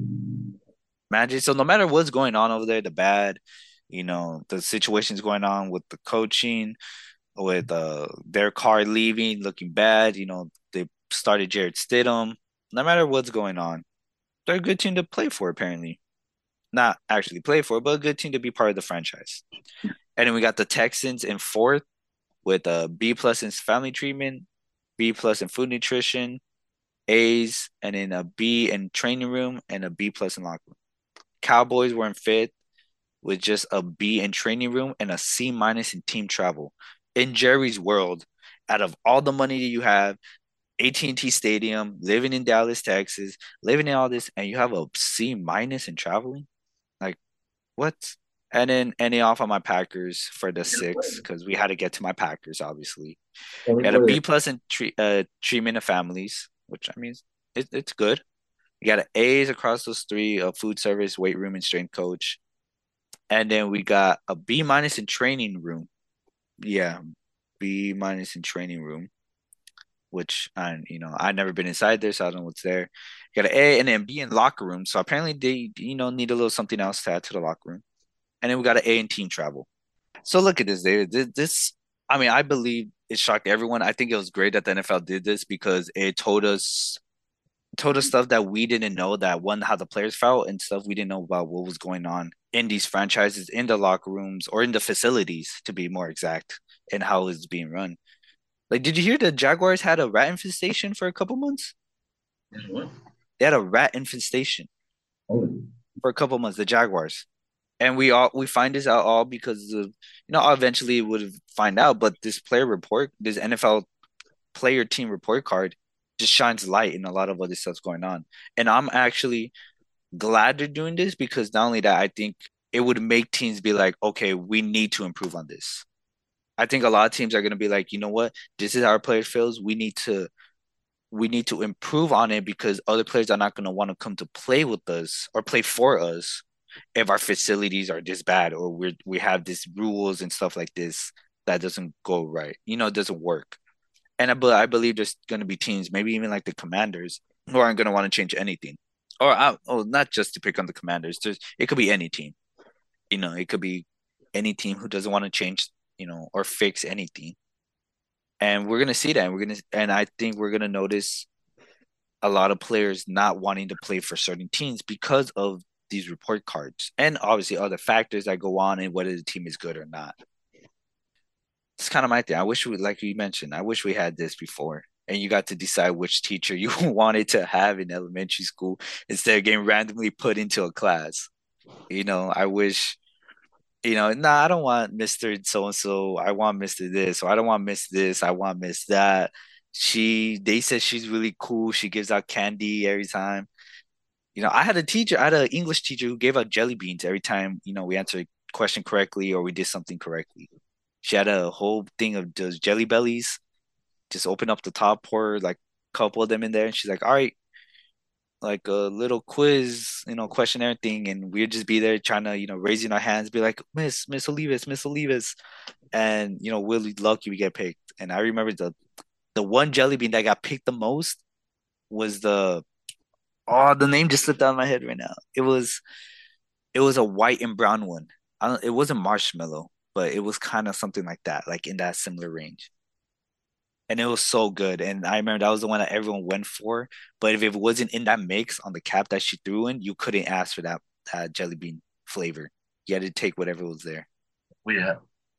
Imagine so no matter what's going on over there, the bad, you know, the situations going on with the coaching, with uh their car leaving, looking bad, you know, they started Jared Stidham. No matter what's going on, they're a good team to play for, apparently. Not actually play for, but a good team to be part of the franchise. And then we got the Texans in fourth with a B plus in family treatment, B plus in food nutrition, A's, and then a B in training room and a B plus in locker room. Cowboys were in fifth with just a B in training room and a C minus in team travel. In Jerry's world, out of all the money that you have, A T and T Stadium, living in Dallas, Texas, living in all this, and you have a C minus in traveling? Like, what? And then any off on my Packers for the six because we had to get to my Packers, obviously. Got a B plus in tre- uh, treatment of families, which I mean, it, it's good. You got an A's across those three: a food service, weight room, and strength coach. And then we got a B minus in training room. Yeah, B minus in training room, which I you know I've never been inside there, so I don't know what's there. You got an A and then B in locker room. So apparently they you know need a little something else to add to the locker room. And then we got an A in team travel. So look at this, David. This, this I mean, I believe it shocked everyone. I think it was great that the N F L did this because it told us told us stuff that we didn't know, that one, how the players felt, and stuff we didn't know about what was going on in these franchises, in the locker rooms, or in the facilities, to be more exact, and how it's being run. Like, did you hear the Jaguars had a rat infestation for a couple months? What? They had a rat infestation Oh, for a couple months, the Jaguars. And we all we find this out all because of, you know, eventually would find out, but this player report, this N F L player team report card just shines light in a lot of other stuff's going on. And I'm actually glad they're doing this because not only that, I think it would make teams be like, okay, we need to improve on this. I think a lot of teams are going to be like, you know what, this is how our player feels. We need to we need to improve on it because other players are not going to want to come to play with us or play for us if our facilities are this bad or we we have these rules and stuff like this that doesn't go right. You know, it doesn't work. And I, but I believe there's going to be teams, maybe even like the Commanders, who aren't going to want to change anything. Or uh, oh, not just to pick on the Commanders. There's it could be any team. You know, it could be any team who doesn't want to change, you know, or fix anything. And we're gonna see that. And we're gonna, and I think we're gonna notice a lot of players not wanting to play for certain teams because of these report cards, and obviously other factors that go on and whether the team is good or not. It's kind of my thing. I wish we, like you mentioned, I wish we had this before, and you got to decide which teacher you wanted to have in elementary school instead of getting randomly put into a class. You know, I wish, you know, nah, I don't want Mister So and so. I want Mister This, or I don't want Miss This. I want Miss That. She, they said she's really cool. She gives out candy every time. You know, I had a teacher, I had an English teacher who gave out jelly beans every time, you know, we answered a question correctly or we did something correctly. She had a whole thing of those jelly bellies, just open up the top, pour like a couple of them in there, and she's like, all right, like a little quiz, you know, questionnaire thing, and we'd just be there trying to, you know, raising our hands, be like, Miss, Miss Olivas, Miss Olivas, and you know, we're lucky we get picked. And I remember the the one jelly bean that got picked the most was the oh, the name just slipped out of my head right now. It was it was a white and brown one. I don't, it wasn't marshmallow, but it was kind of something like that, like in that similar range. And it was so good. And I remember that was the one that everyone went for. But if it wasn't in that mix on the cap that she threw in, you couldn't ask for that, that jelly bean flavor. You had to take whatever was there. we had.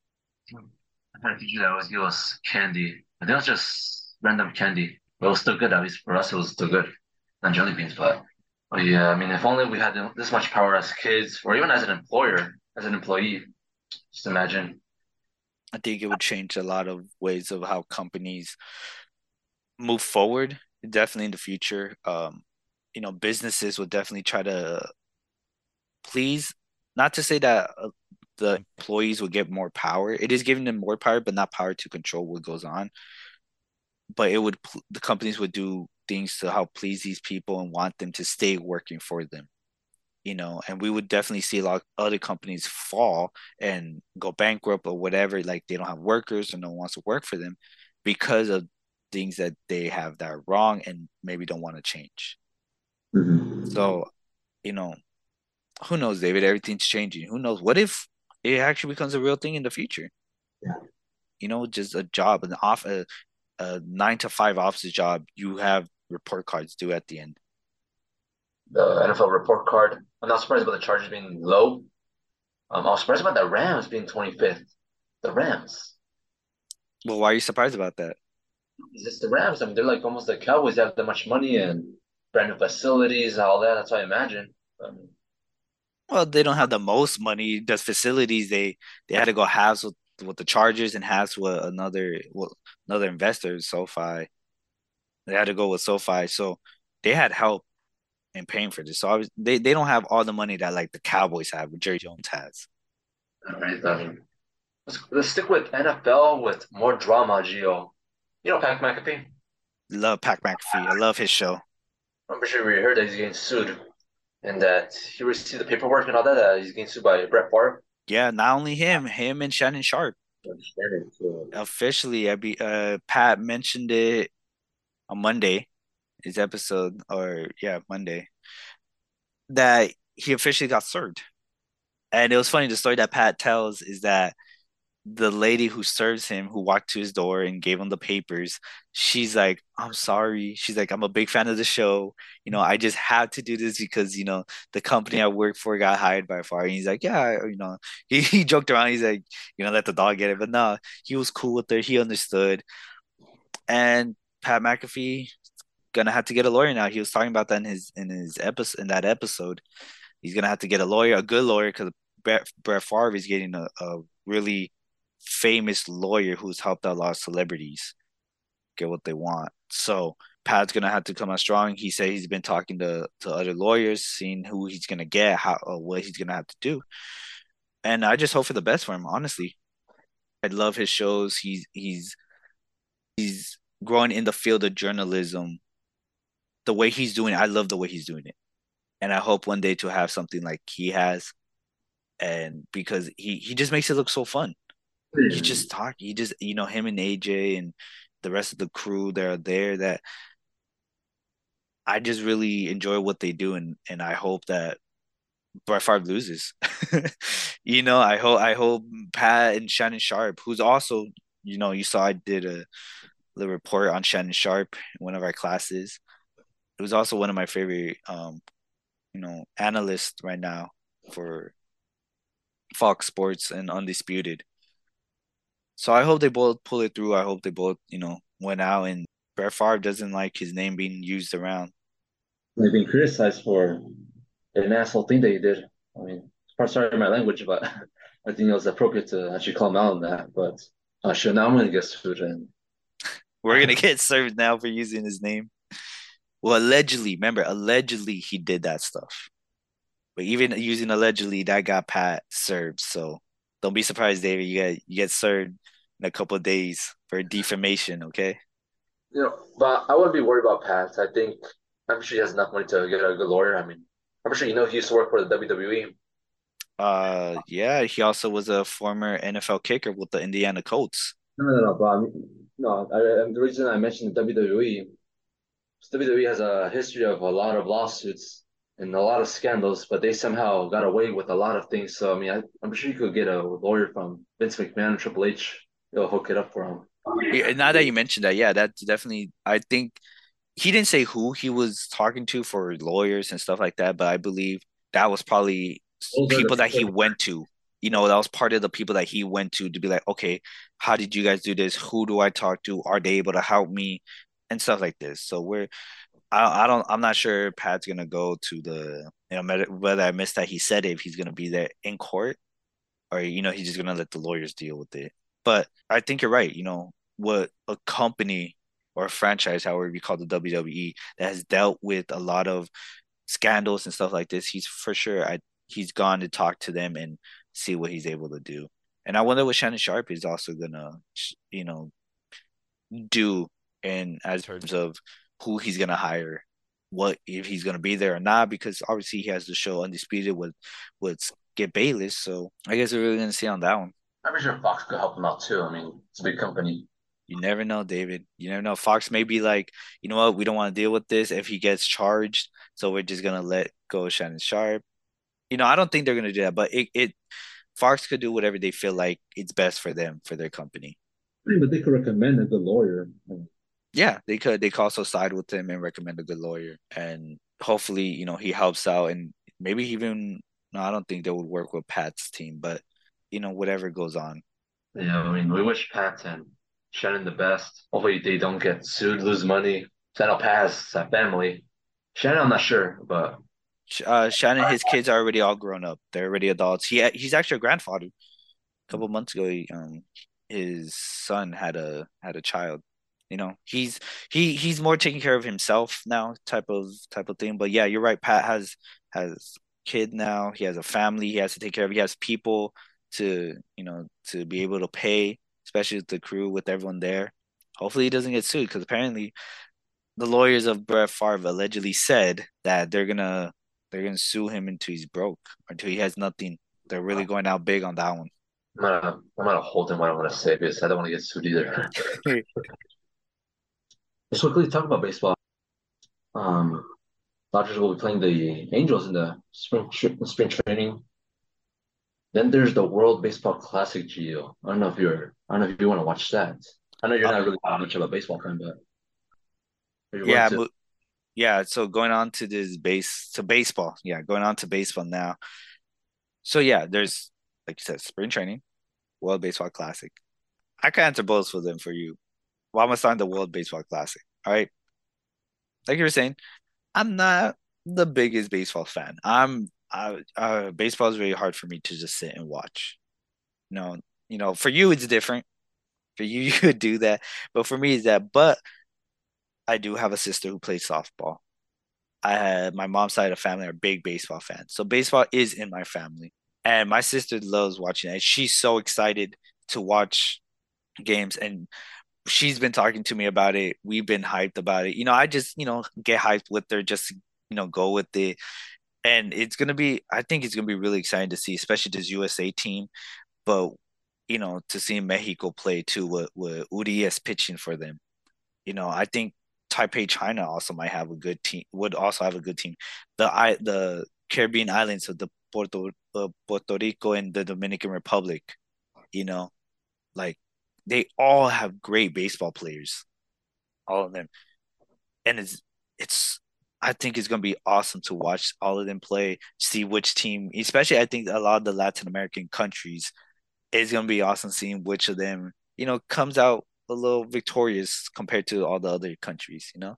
I think that was it was candy. But that was just random candy. But it was still good. At least for us, it was still good. Not jelly beans, but. But yeah, I mean, if only we had this much power as kids, or even as an employer, as an employee. Just imagine. I think it would change a lot of ways of how companies move forward. Definitely in the future. Um, you know, businesses would definitely try to please, not to say that uh, the employees would get more power. It is giving them more power, but not power to control what goes on. But it would the companies would do things to help please these people and want them to stay working for them. you know, and we would definitely see a lot of other companies fall and go bankrupt or whatever, like they don't have workers or no one wants to work for them because of things that they have that are wrong and maybe don't want to change. Mhm. So, you know, who knows, David? Everything's changing. Who knows? What if it actually becomes a real thing in the future? Yeah. You know, just a job, an off a, a nine to five office job. You have report cards due at the end. The N F L report card. I'm not surprised about the Chargers being low. Um, I was surprised about the Rams being twenty-fifth. The Rams. Well, why are you surprised about that? It's just the Rams. I mean, they're like almost like Cowboys. They have that much money and brand new facilities and all that. That's what I imagine. Um, Well, they don't have the most money. The facilities they they had to go halves with with the Chargers and halves with another well, another investor, SoFi. They had to go with SoFi, so they had help in paying for this. So I was, they they don't have all the money that like the Cowboys have, but Jerry Jones has. all right. I mean, let's, let's stick with N F L with more drama, Gio. You know, Pat McAfee. Love Pat McAfee. I love his show. I'm pretty sure we heard that he's getting sued and that he received the paperwork and all that. That he's getting sued by Brett Favre. Yeah, not only him, him and Shannon Sharp. Understanding. So, Officially, I be uh Pat mentioned it on Monday, his episode, or yeah, Monday, that he officially got served. And it was funny, the story that Pat tells is that the lady who serves him, who walked to his door and gave him the papers, she's like, I'm sorry. She's like, I'm a big fan of the show. You know, I just had to do this because, you know, the company I work for got hired by far. And he's like, yeah, you know, he, he joked around. He's like, you know, let the dog get it. But no, he was cool with her. He understood. And Pat McAfee gonna have to get a lawyer now. He was talking about that in his in his episode in that episode. He's gonna have to get a lawyer, a good lawyer, because Brett, Brett Favre is getting a, a really famous lawyer who's helped out a lot of celebrities get what they want. So Pat's gonna have to come out strong. He said he's been talking to to other lawyers, seeing who he's gonna get, how uh, what he's gonna have to do. And I just hope for the best for him. Honestly, I love his shows. He's he's he's growing in the field of journalism. The way he's doing it, I love the way he's doing it, and I hope one day to have something like he has. And because he he just makes it look so fun. He just talk. He just you know him and A J and the rest of the crew that are there. That I just really enjoy what they do, and and I hope that Brett Favre loses. you know, I hope I hope Pat and Shannon Sharp, who's also you know you saw I did a little report on Shannon Sharp in one of our classes. It was also one of my favorite um you know analysts right now for Fox Sports and Undisputed. So I hope they both pull it through. I hope they both, you know, went out and Brett Favre doesn't like his name being used around. they've been criticized for an asshole thing that he did. I mean, sorry my language, but I think it was appropriate to actually call him out on that. But uh, sure, now I'm gonna get sued, and We're gonna get served now for using his name. Well, allegedly, remember, allegedly he did that stuff. But even using allegedly, that got Pat served. So don't be surprised, David. You get you get served in a couple of days for defamation. Okay. you know, but I wouldn't be worried about Pat. I think I'm sure he has enough money to get a good lawyer. I mean, I'm sure you know he used to work for the W W E. Uh, yeah. He also was a former N F L kicker with the Indiana Colts. No, no, no, but I mean, no. I, I- the reason I mentioned the W W E is W W E has a history of a lot of lawsuits and a lot of scandals, but they somehow got away with a lot of things. So I mean, I, I'm sure you could get a lawyer from Vince McMahon, Triple H. They'll hook it up for him. Yeah, now that you mentioned that, yeah, that's definitely. I think he didn't say who he was talking to for lawyers and stuff like that, but I believe that was probably Those are the people that people. he went to. You know, that was part of the people that he went to to be like, okay, how did you guys do this? Who do I talk to? Are they able to help me? And stuff like this. So we're, I, I don't, I'm not sure Pat's gonna go to the, you know, whether I missed that he said it, if he's gonna be there in court or you know he's just gonna let the lawyers deal with it. But I think you're right. You know what a company or a franchise, however you call the W W E, that has dealt with a lot of scandals and stuff like this. He's for sure. I he's gone to talk to them and see what he's able to do. And I wonder what Shannon Sharp is also gonna, you know, do in as terms of who he's gonna hire. what if he's gonna be there or not because obviously he has the show Undisputed with with Skip Bayless. So I guess we're really gonna see on that one. I'm pretty sure Fox could help him out too. I mean, it's a big company. You never know, David. You never know. Fox may be like, you know what, we don't want to deal with this if he gets charged, so we're just gonna let go of Shannon Sharp. You know, I don't think they're gonna do that, but it, it Fox could do whatever they feel like it's best for them for their company. I mean, but they could recommend a good lawyer. Yeah, they could. They could also side with him and recommend a good lawyer, and hopefully, you know, he helps out, and maybe even. No, I don't think they would work with Pat's team, but you know, whatever goes on. Yeah, I mean, we wish Pat and Shannon the best. Hopefully, they don't get sued, lose money. So I know Pat has a family. Shannon, I'm not sure, but Uh, Shannon, his kids are already all grown up. They're already adults. He he's actually a grandfather. A couple months ago, he, um, his son had a had a child. You know, he's he he's more taking care of himself now, type of type of thing. But yeah, you're right. Pat has has kid now. He has a family. He has to take care of. He has people to you know to be able to pay, especially with the crew with everyone there. Hopefully, he doesn't get sued because apparently the lawyers of Brett Favre allegedly said that they're gonna they're gonna sue him until he's broke, until he has nothing. They're really going out big on that one. I'm gonna I'm gonna hold him what I want to say because I don't want to get sued either. Let's quickly talk about baseball. Um, Dodgers will be playing the Angels in the spring spring training. Then there's the World Baseball Classic, Gio. I don't know if you're I don't know if you want to watch that. I know you're not Um, really much of a baseball fan, but if you're willing yeah, to. but yeah. So going on to this base to baseball. Yeah, going on to baseball now. So yeah, there's like you said, spring training, World Baseball Classic. I can answer both for them for you. Well, I'm gonna start the World Baseball Classic. All right, like you were saying, I'm not the biggest baseball fan. I'm I, uh, baseball is really hard for me to just sit and watch. No, you know, for you it's different. For you, you could do that, but for me, it's that. But I do have a sister who plays softball. I had my mom's side of the family are big baseball fans, so baseball is in my family, and my sister loves watching it. She's so excited to watch games, and she's been talking to me about it. We've been hyped about it. You know, I just you know get hyped with her, just you know go with it, and it's gonna be. I think it's gonna be really exciting to see, especially this U S A team. But you know, to see Mexico play too with with Urias pitching for them. You know, I think Taipei, China also might have a good team. Would also have a good team. The I the Caribbean islands of the Puerto uh, Puerto Rico and the Dominican Republic. You know, like they all have great baseball players, all of them, and it's it's. I think it's gonna be awesome to watch all of them play, see which team, especially I think a lot of the Latin American countries, it's gonna be awesome seeing which of them, you know, comes out a little victorious compared to all the other countries, you know.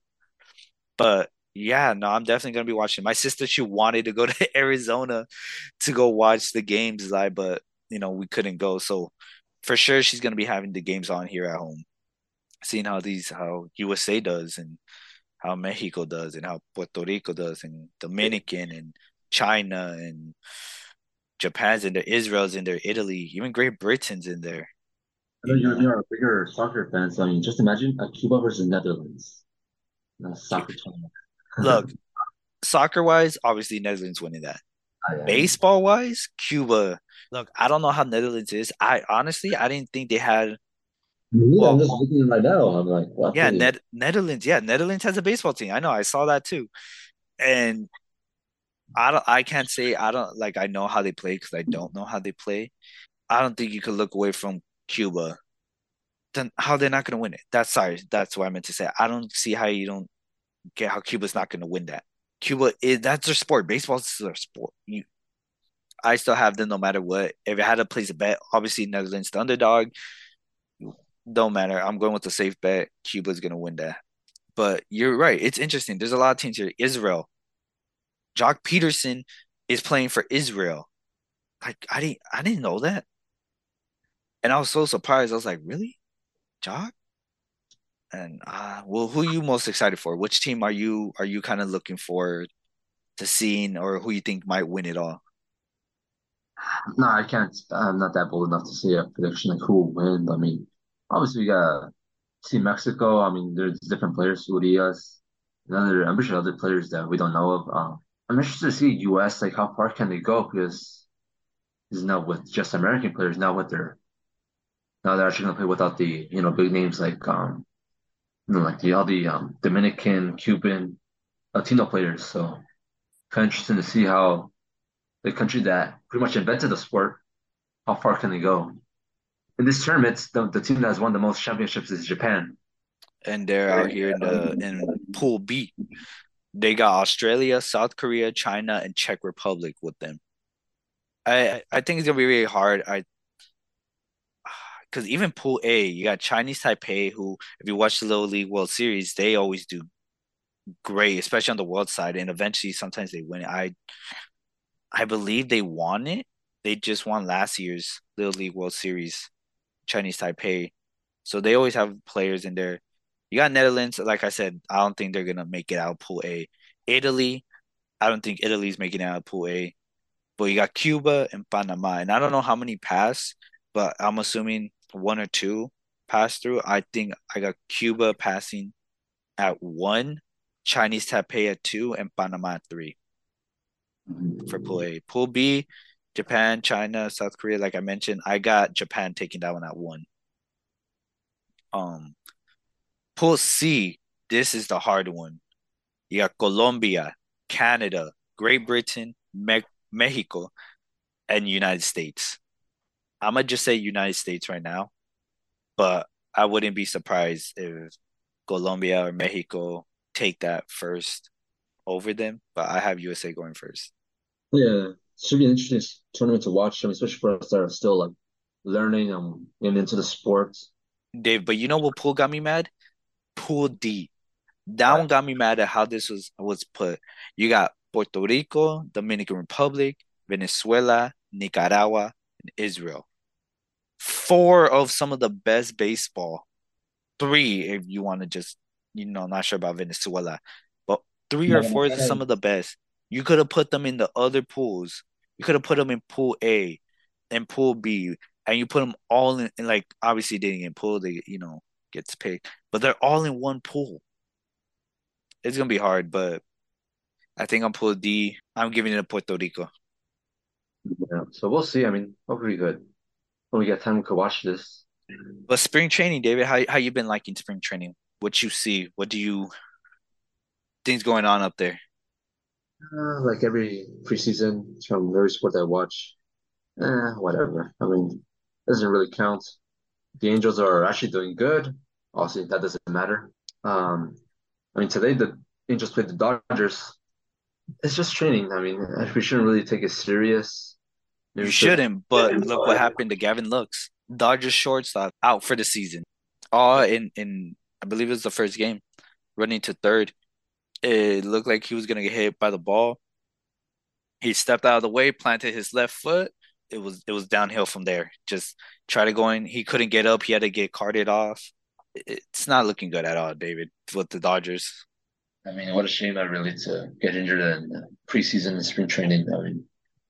But yeah, no, I'm definitely gonna be watching. My sister, she wanted to go to Arizona to go watch the games live, but you know, we couldn't go. So for sure she's gonna be having the games on here at home, seeing how these how U S A does and how Mexico does and how Puerto Rico does and Dominican and China and Japan's in there, Israel's in there, Italy, even Great Britain's in there, I know you you and know. me are bigger soccer fans. So I mean, just imagine a Cuba versus Netherlands in a soccer tournament. Look, soccer wise, obviously Netherlands winning that. I, I mean, Baseball wise, Cuba. Look, I don't know how Netherlands is. I honestly, I didn't think they had. me, I'm Well, just looking right now. I'm like, what? yeah, They, Net Netherlands. Yeah, Netherlands has a baseball team. I know. I saw that too. And I don't. I can't say I don't like. I know how they play because I don't know how they play. I don't think you could look away from Cuba. Then how they're not going to win it? That's sorry. That's what I meant to say. I don't see how you don't get how Cuba's not going to win that. Cuba is that's their sport. Baseball is their sport. You, I still have them no matter what. If I had to place a bet, obviously Netherlands the underdog. Don't matter. I'm going with the safe bet. Cuba's gonna win that. But you're right. It's interesting. There's a lot of teams here. Israel. Jock Peterson is playing for Israel. Like I didn't I didn't know that. And I was so surprised. I was like, really? Jock? And uh well, who are you most excited for? Which team are you are you kind of looking for to seeing or who you think might win it all? no, I can't. I'm not that bold enough to say a prediction like who will win. I mean, obviously we got see Mexico. I mean, there's different players. Urias. Another, I'm pretty sure other players that we don't know of. Um, I'm interested to see U S like how far can they go because it's not with just American players. Now with their now they're actually gonna play without the you know big names like um you know like the all the um, Dominican, Cuban, Latino players. So kind of interesting to see how the country that pretty much invented the sport, how far can they go? In this tournament, the, the team that has won the most championships is Japan. And they're out here in the in Pool B. They got Australia, South Korea, China, and Czech Republic with them. I I think it's gonna be really hard. I because even Pool A, you got Chinese Taipei, who, if you watch the Little League World Series, they always do great, especially on the world side. And eventually, sometimes they win. I I believe they won it. They just won last year's Little League World Series, Chinese Taipei. So they always have players in there. You got Netherlands, like I said, I don't think they're gonna make it out of Pool A. Italy, I don't think Italy's making it out of Pool A. But you got Cuba and Panama, and I don't know how many pass, but I'm assuming one or two pass through. I think I got Cuba passing at one, Chinese Taipei at two, and Panama at three for Pool A. Pool B, Japan, China, South Korea, like I mentioned, I got Japan taking that one at one. Um, Pool C, this is the hard one. You got Colombia, Canada, Great Britain, Me- Mexico, and United States. I'm gonna just say United States right now, but I wouldn't be surprised if Colombia or Mexico take that first over them. But I have U S A going first. Yeah, should be an interesting tournament to watch. I mean, especially for us that are still like learning and getting into the sports. Dave, but you know what pool got me mad? Pool D. That Right. one got me mad at how this was was put. You got Puerto Rico, Dominican Republic, Venezuela, Nicaragua, and Israel. Four of some of the best baseball. Three, if you want to just, you know, not sure about Venezuela, but three Yeah, or four is some Venezuela. of the best. You could have put them in the other pools. You could have put them in pool A and pool B, and you put them all in, in like obviously they didn't get pulled, they you know gets picked, but they're all in one pool. It's gonna be hard, but I think on pool D, I'm giving it to Puerto Rico. Yeah. So we'll see. I mean, hopefully good. When we get time, we could watch this. But spring training, David, how how you been liking spring training? What you see? What do you think's going on up there? Uh, like every preseason from every sport I watch, eh, whatever. I mean, doesn't really count. The Angels are actually doing good. Obviously, that doesn't matter. Um, I mean, today the Angels played the Dodgers. It's just training. I mean, we shouldn't really take it serious. Maybe You we should. shouldn't, but look what happened to Gavin Lux. Dodgers shortstop out for the season. All in in I believe it was the first game, running to third. It looked like he was gonna get hit by the ball. He stepped out of the way, planted his left foot. It was it was downhill from there. Just try to go in. He couldn't get up. He had to get carted off. It's not looking good at all, David, with the Dodgers. I mean, what a shame that really to get injured in uh, preseason and spring training. I mean,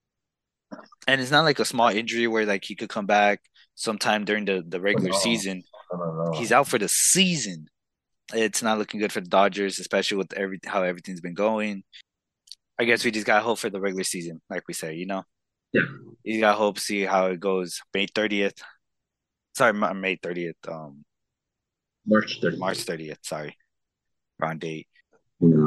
And it's not like a small injury where like he could come back sometime during the, the oh, regular no, season. I don't He's know. out for the season. It's not looking good for the Dodgers, especially with every how everything's been going. I guess we just got hope for the regular season, like we say, you know. Yeah, You got hope, see how it goes. May thirtieth. Sorry, May thirtieth. Um, March March thirtieth. thirtieth. Sorry, wrong date. Yeah.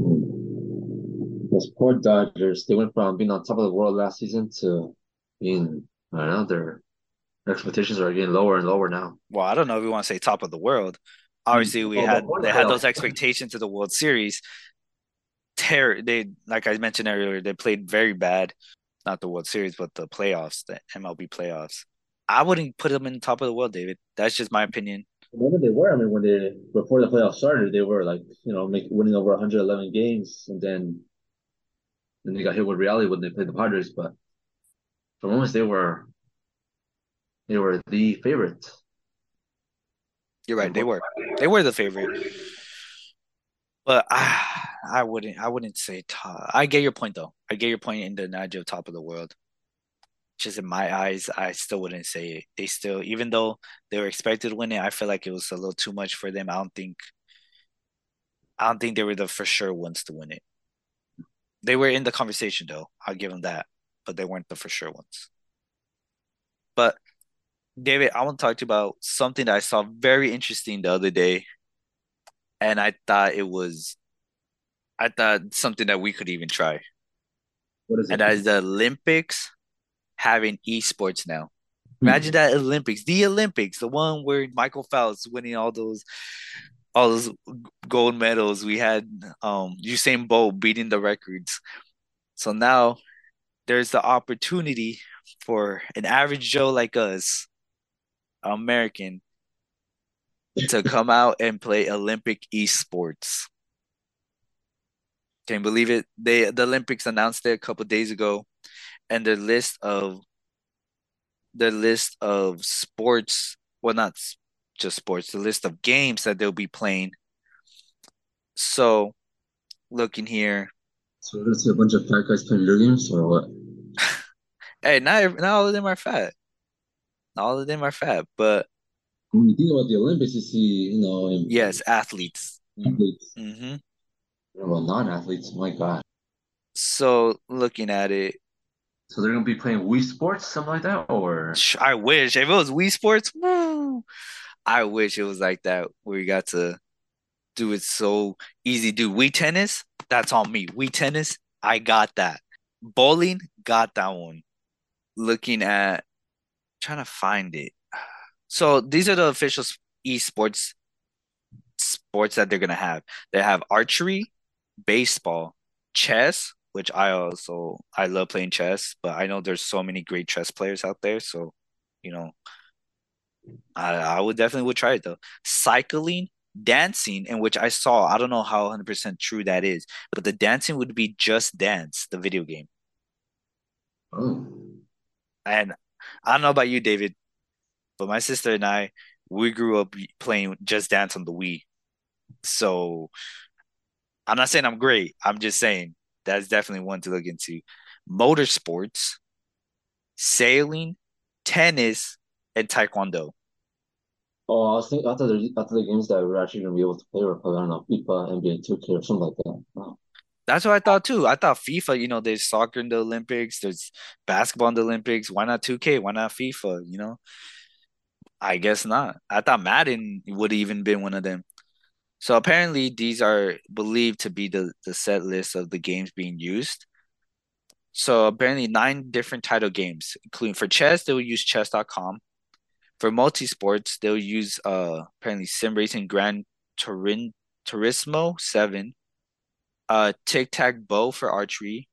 Those poor Dodgers, they went from being on top of the world last season to being, I don't know, their expectations are getting lower and lower now. Well, I don't know if we want to say top of the world. Mm. Obviously, we Oh, had before the they had those playoffs. expectations to the World Series. Terror. They like I mentioned earlier, they played very bad. Not the World Series, but the playoffs, the M L B playoffs. I wouldn't put them in the top of the world, David. That's just my opinion. Remember they were. I mean, when they before the playoffs started, they were like you know make, winning over one hundred eleven games, and then then they got hit with reality when they played the Padres. But for moments, they were they were the favorite. You're right. They Unfortunately, were. They were the favorite. But I, I wouldn't. I wouldn't say top. I get your point though. I get your point in the Nigel top of the world. Just in my eyes, I still wouldn't say it. They still, even though they were expected to win it, I feel like it was a little too much for them. I don't think. I don't think they were the for sure ones to win it. They were in the conversation though. I'll give them that, but they weren't the for sure ones. But David, I want to talk to you about something that I saw very interesting the other day, and I thought it was, I thought something that we could even try, What is and it? that is the Olympics having esports now. Imagine Hmm. that Olympics, the Olympics, the one where Michael Phelps winning all those all those gold medals. We had um Usain Bolt beating the records. So now there's the opportunity for an average Joe like us, American, to come out and play Olympic esports. Can you believe it? They the Olympics announced it a couple days ago, and their list of the list of sports, well, not just sports, the list of games that they'll be playing. So looking here, So we're gonna see a bunch of fat guys playing video games or what? hey, not not all of them are fat. Not all of them are fat, but When you think about the Olympics, you see, you know, yes, athletes. athletes. Hmm. Well, non-athletes, my God. So looking at it, So they're gonna be playing Wii Sports, something like that, or I wish if it was Wii Sports, woo, I wish it was like that where you got to do it so easy. Do Wii tennis? That's on me. Wii tennis, I got that. Bowling, got that one. Looking at trying to find it. So these are the official esports sports that they're gonna have. They have archery, baseball, chess, which I also I love playing chess, but I know there's so many great chess players out there, so you know, I I would definitely would try it though. Cycling, dancing, in which I saw, I don't know how one hundred percent true that is, but the dancing would be Just Dance, the video game. oh, And I don't know about you, David, but my sister and I, we grew up playing Just Dance on the Wii. So I'm not saying I'm great. I'm just saying that's definitely one to look into. Motorsports, sailing, tennis, and taekwondo. oh, I was thinking after the after the games that we're actually gonna be able to play or play, I don't know, FIFA, N B A two K or something like that. Wow. That's what I thought too. I thought FIFA, you know, there's soccer in the Olympics, there's basketball in the Olympics. Why not two K? Why not FIFA? You know, I guess not. I thought Madden would even been one of them. So apparently these are believed to be the, the set list of the games being used. So apparently nine different title games, including for chess, they will use chess dot com. For multi-sports, they'll use uh apparently Sim Racing Gran Turin Turismo seven, uh Tic Tac Bow for archery,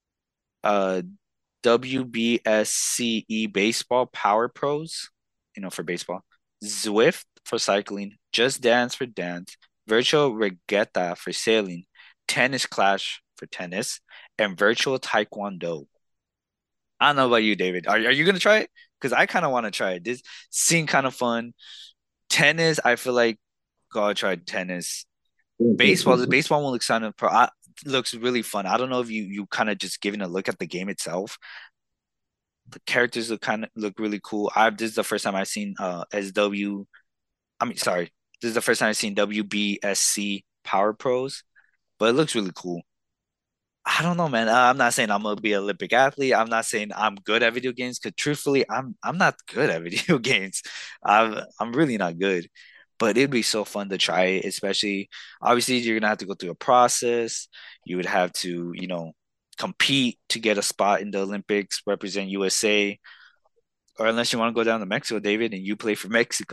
uh W B S C E Baseball Power Pros, you know, for baseball, Zwift for cycling, Just Dance for dance, Virtual Regatta for sailing, Tennis Clash for tennis, and Virtual Taekwondo. I don't know about you, David. Are, are you gonna try it? Because I kind of want to try it. This seemed kind of fun. Tennis, I feel like gotta try tennis. Yeah, good, Baseball, good, the good. baseball one looks kind of pro. I, looks really fun. I don't know if you you kind of just giving a look at the game itself. The characters look kind of look really cool. I This is the first time I've seen uh S W. I mean, sorry, this is the first time I've seen W B S C Power Pros, but it looks really cool. I don't know, man. Uh, I'm not saying I'm gonna be an Olympic athlete. I'm not saying I'm good at video games because truthfully, I'm I'm not good at video games. I'm I'm really not good. But it'd be so fun to try it, especially obviously you're gonna have to go through a process. You would have to, you know, compete to get a spot in the Olympics, represent U S A, or unless you want to go down to Mexico, David, and you play for Mexico.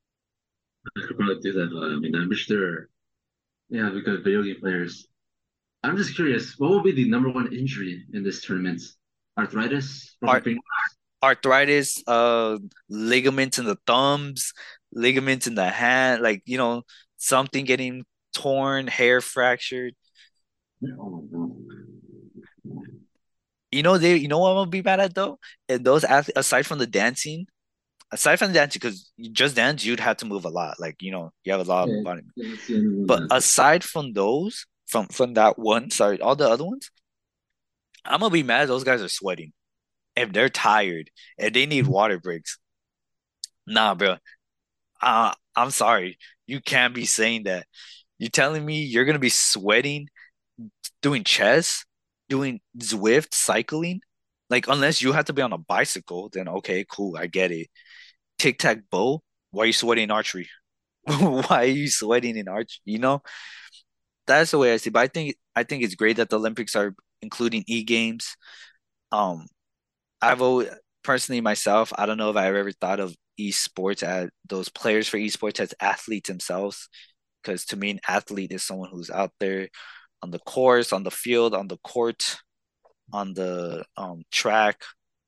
I could probably do that. uh, I mean, I'm sure. Yeah, because video game players. I'm just curious, what will be the number one injury in this tournament? Arthritis, broken Art finger? arthritis, uh, ligaments in the thumbs, ligaments in the hand, like you know, something getting torn, hair fractured. Oh my God. You know, they, you know what I'm gonna be mad at though? And those athletes, aside from the dancing, aside from the dancing, because you just dance, you'd have to move a lot. Like, you know, you have a lot of Yeah, body. yeah, that's the only one But that. aside from those, from from that one, sorry, all the other ones, I'm gonna be mad those guys are sweating. If they're tired, if they need water breaks. Nah, bro. Uh, I'm sorry. You can't be saying that. You telling me you're gonna be sweating doing chess, doing Zwift, cycling? Like unless you have to be on a bicycle, then okay, cool, I get it. Tic tac bow. Why are you sweating in archery? Why are you sweating in arch? You know, that's the way I see. It. But I think I think it's great that the Olympics are including e games. Um, I've always personally myself, I don't know if I've ever thought of esports as those players for esports as athletes themselves. Because to me, an athlete is someone who's out there on the course, on the field, on the court, on the um track,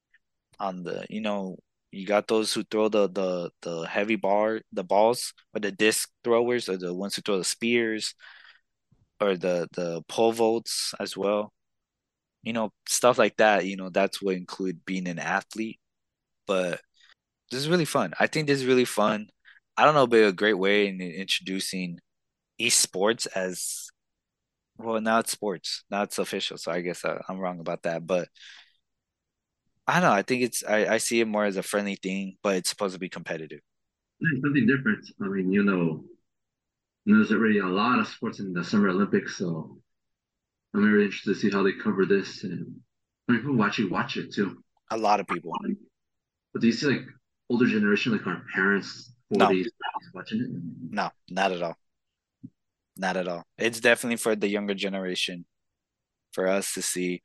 on the you know you got those who throw the the the heavy bar the balls or the disc throwers or the ones who throw the spears or the the pole vaults as well. You know, stuff like that, you know, that's what include being an athlete. But this is really fun. I think this is really fun. I don't know, but a great way in introducing esports as well. Now it's sports. Now it's official. So I guess I, I'm wrong about that. But I don't know. I think it's I, I see it more as a friendly thing, but it's supposed to be competitive. Yeah, something different. I mean, you know, there's already a lot of sports in the Summer Olympics, so I'm very interested to see how they cover this. And I mean, who actually watch it too? A lot of people. But do you see like older generation, like our parents, No, forties, watching it? no, not at all. Not at all. It's definitely for the younger generation for us to see.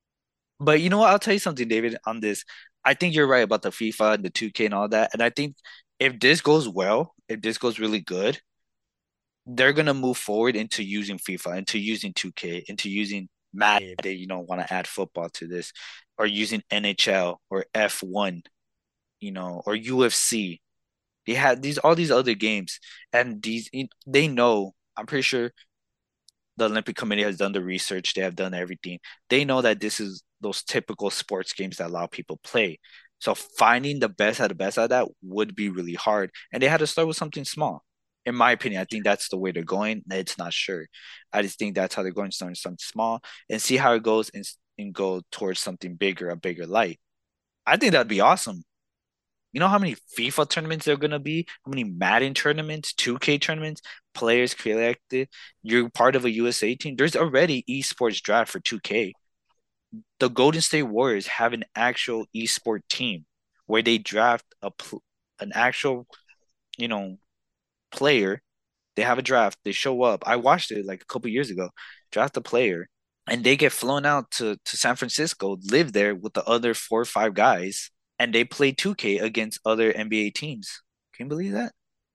But you know what? I'll tell you something, David, on this. I think you're right about the FIFA and the two K and all that. And I think if this goes well, if this goes really good, they're gonna move forward into using FIFA, into using two K, into using Madden. You know, want to add football to this, or using N H L or F one, you know, or U F C. They had these all these other games, and these they know. I'm pretty sure the Olympic Committee has done the research. They have done everything. They know that this is those typical sports games that a lot of people play. So finding the best at the best at that would be really hard. And they had to start with something small. In my opinion, I think that's the way they're going. It's not sure. I just think that's how they're going, starting something small and see how it goes and, and go towards something bigger, a bigger light. I think that'd be awesome. You know how many FIFA tournaments there are gonna be? How many Madden tournaments, two K tournaments, players collected? You're part of a U S A team. There's already esports draft for two K. The Golden State Warriors have an actual esport team where they draft a pl- an actual, you know, player. They have a draft. They show up. I watched it like a couple years ago. Draft a player, and they get flown out to to San Francisco, live there with the other four or five guys, and they play two K against other N B A teams. Can you believe that?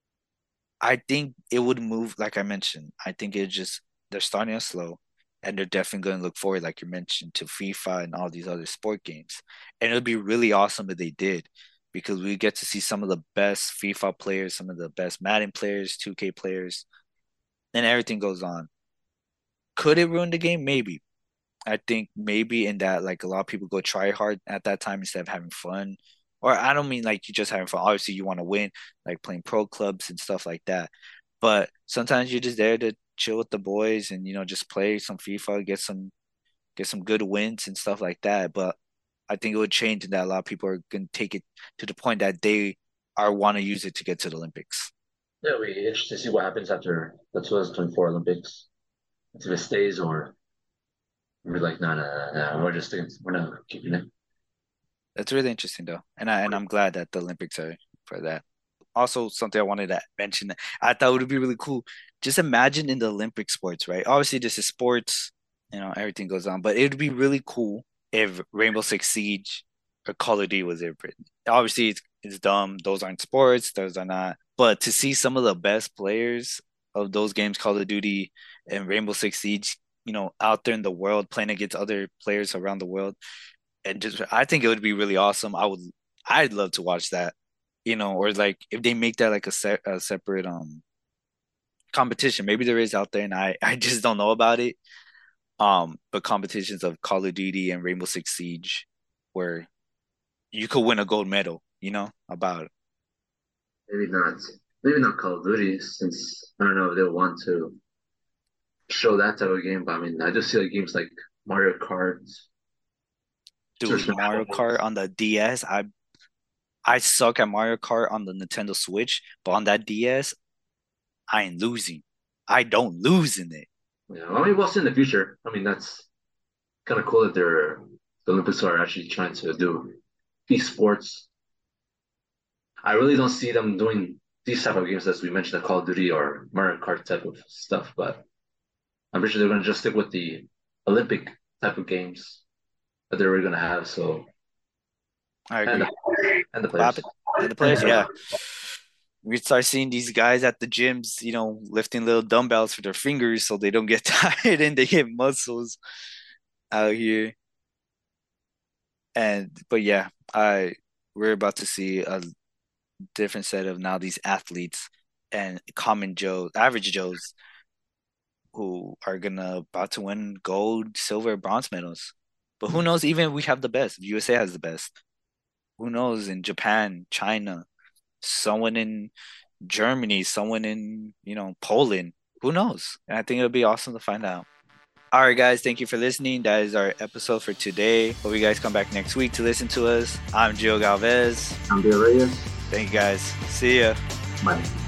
I think it would move, like I mentioned. I think it just they're starting us slow, and they're definitely going to look forward, like you mentioned, to FIFA and all these other sport games. And it would be really awesome if they did, because we get to see some of the best FIFA players, some of the best Madden players, two K players, and everything goes on. Could it ruin the game? Maybe. I think maybe in that like a lot of people go try hard at that time instead of having fun. Or I don't mean like you just having fun. Obviously you want to win, like playing pro clubs and stuff like that. But sometimes you're just there to chill with the boys and you know just play some FIFA, get some get some good wins and stuff like that. But I think it would change in that a lot of people are gonna take it to the point that they are want to use it to get to the Olympics. Yeah, we interested to see what happens after the twenty twenty-four Olympics. If it stays or we're like, no, no, no, no, we're just sticking, we're not keeping it. That's really interesting though. And I and I'm glad that the Olympics are for that. Also something I wanted to mention. I thought it would be really cool. Just imagine in the Olympic sports, right? Obviously, this is sports, you know, everything goes on, but it would be really cool if Rainbow Six Siege or Call of Duty was there. Obviously, it's, it's dumb. Those aren't sports. Those are not. But to see some of the best players of those games, Call of Duty and Rainbow Six Siege, you know, out there in the world playing against other players around the world, and just I think it would be really awesome. I would, I'd love to watch that, you know, or like if they make that like a, se a separate um competition. Maybe there is out there, and I I just don't know about it. Um, but competitions of Call of Duty and Rainbow Six Siege, where you could win a gold medal, you know, about it. Maybe not. Maybe not Call of Duty, since I don't know if they'll want to show that type of game. But I mean, I just see like games like Mario Kart, Super Dude, Smash Mario Kart Bros. on the D S, I I suck at Mario Kart on the Nintendo Switch, but on that D S, I ain't losing. I don't lose in it. Yeah, I mean, we'll see in the future. I mean, that's kind of cool that they're the Olympics are actually trying to do esports. I really don't see them doing these type of games as we mentioned, the Call of Duty or Mario Kart type of stuff, but I'm pretty sure they're going to just stick with the Olympic type of games that they're really going to have. So, I and agree. the, and the Pop players. it. And the players, yeah. We start seeing these guys at the gyms, you know, lifting little dumbbells for their fingers so they don't get tired and they get muscles out here. And but yeah, I we're about to see a different set of now these athletes and common Joe, average Joes who are gonna about to win gold, silver, bronze medals. But who knows? Even if we have the best, if U S A has the best, who knows in Japan, China, someone in Germany, someone in, you know, Poland. Who knows? And I think it'll be awesome to find out. All right, guys, thank you for listening. That is our episode for today. Hope you guys come back next week to listen to us. I'm Gio Galvez. I'm Bill Reyes. Thank you, guys. See ya. Bye.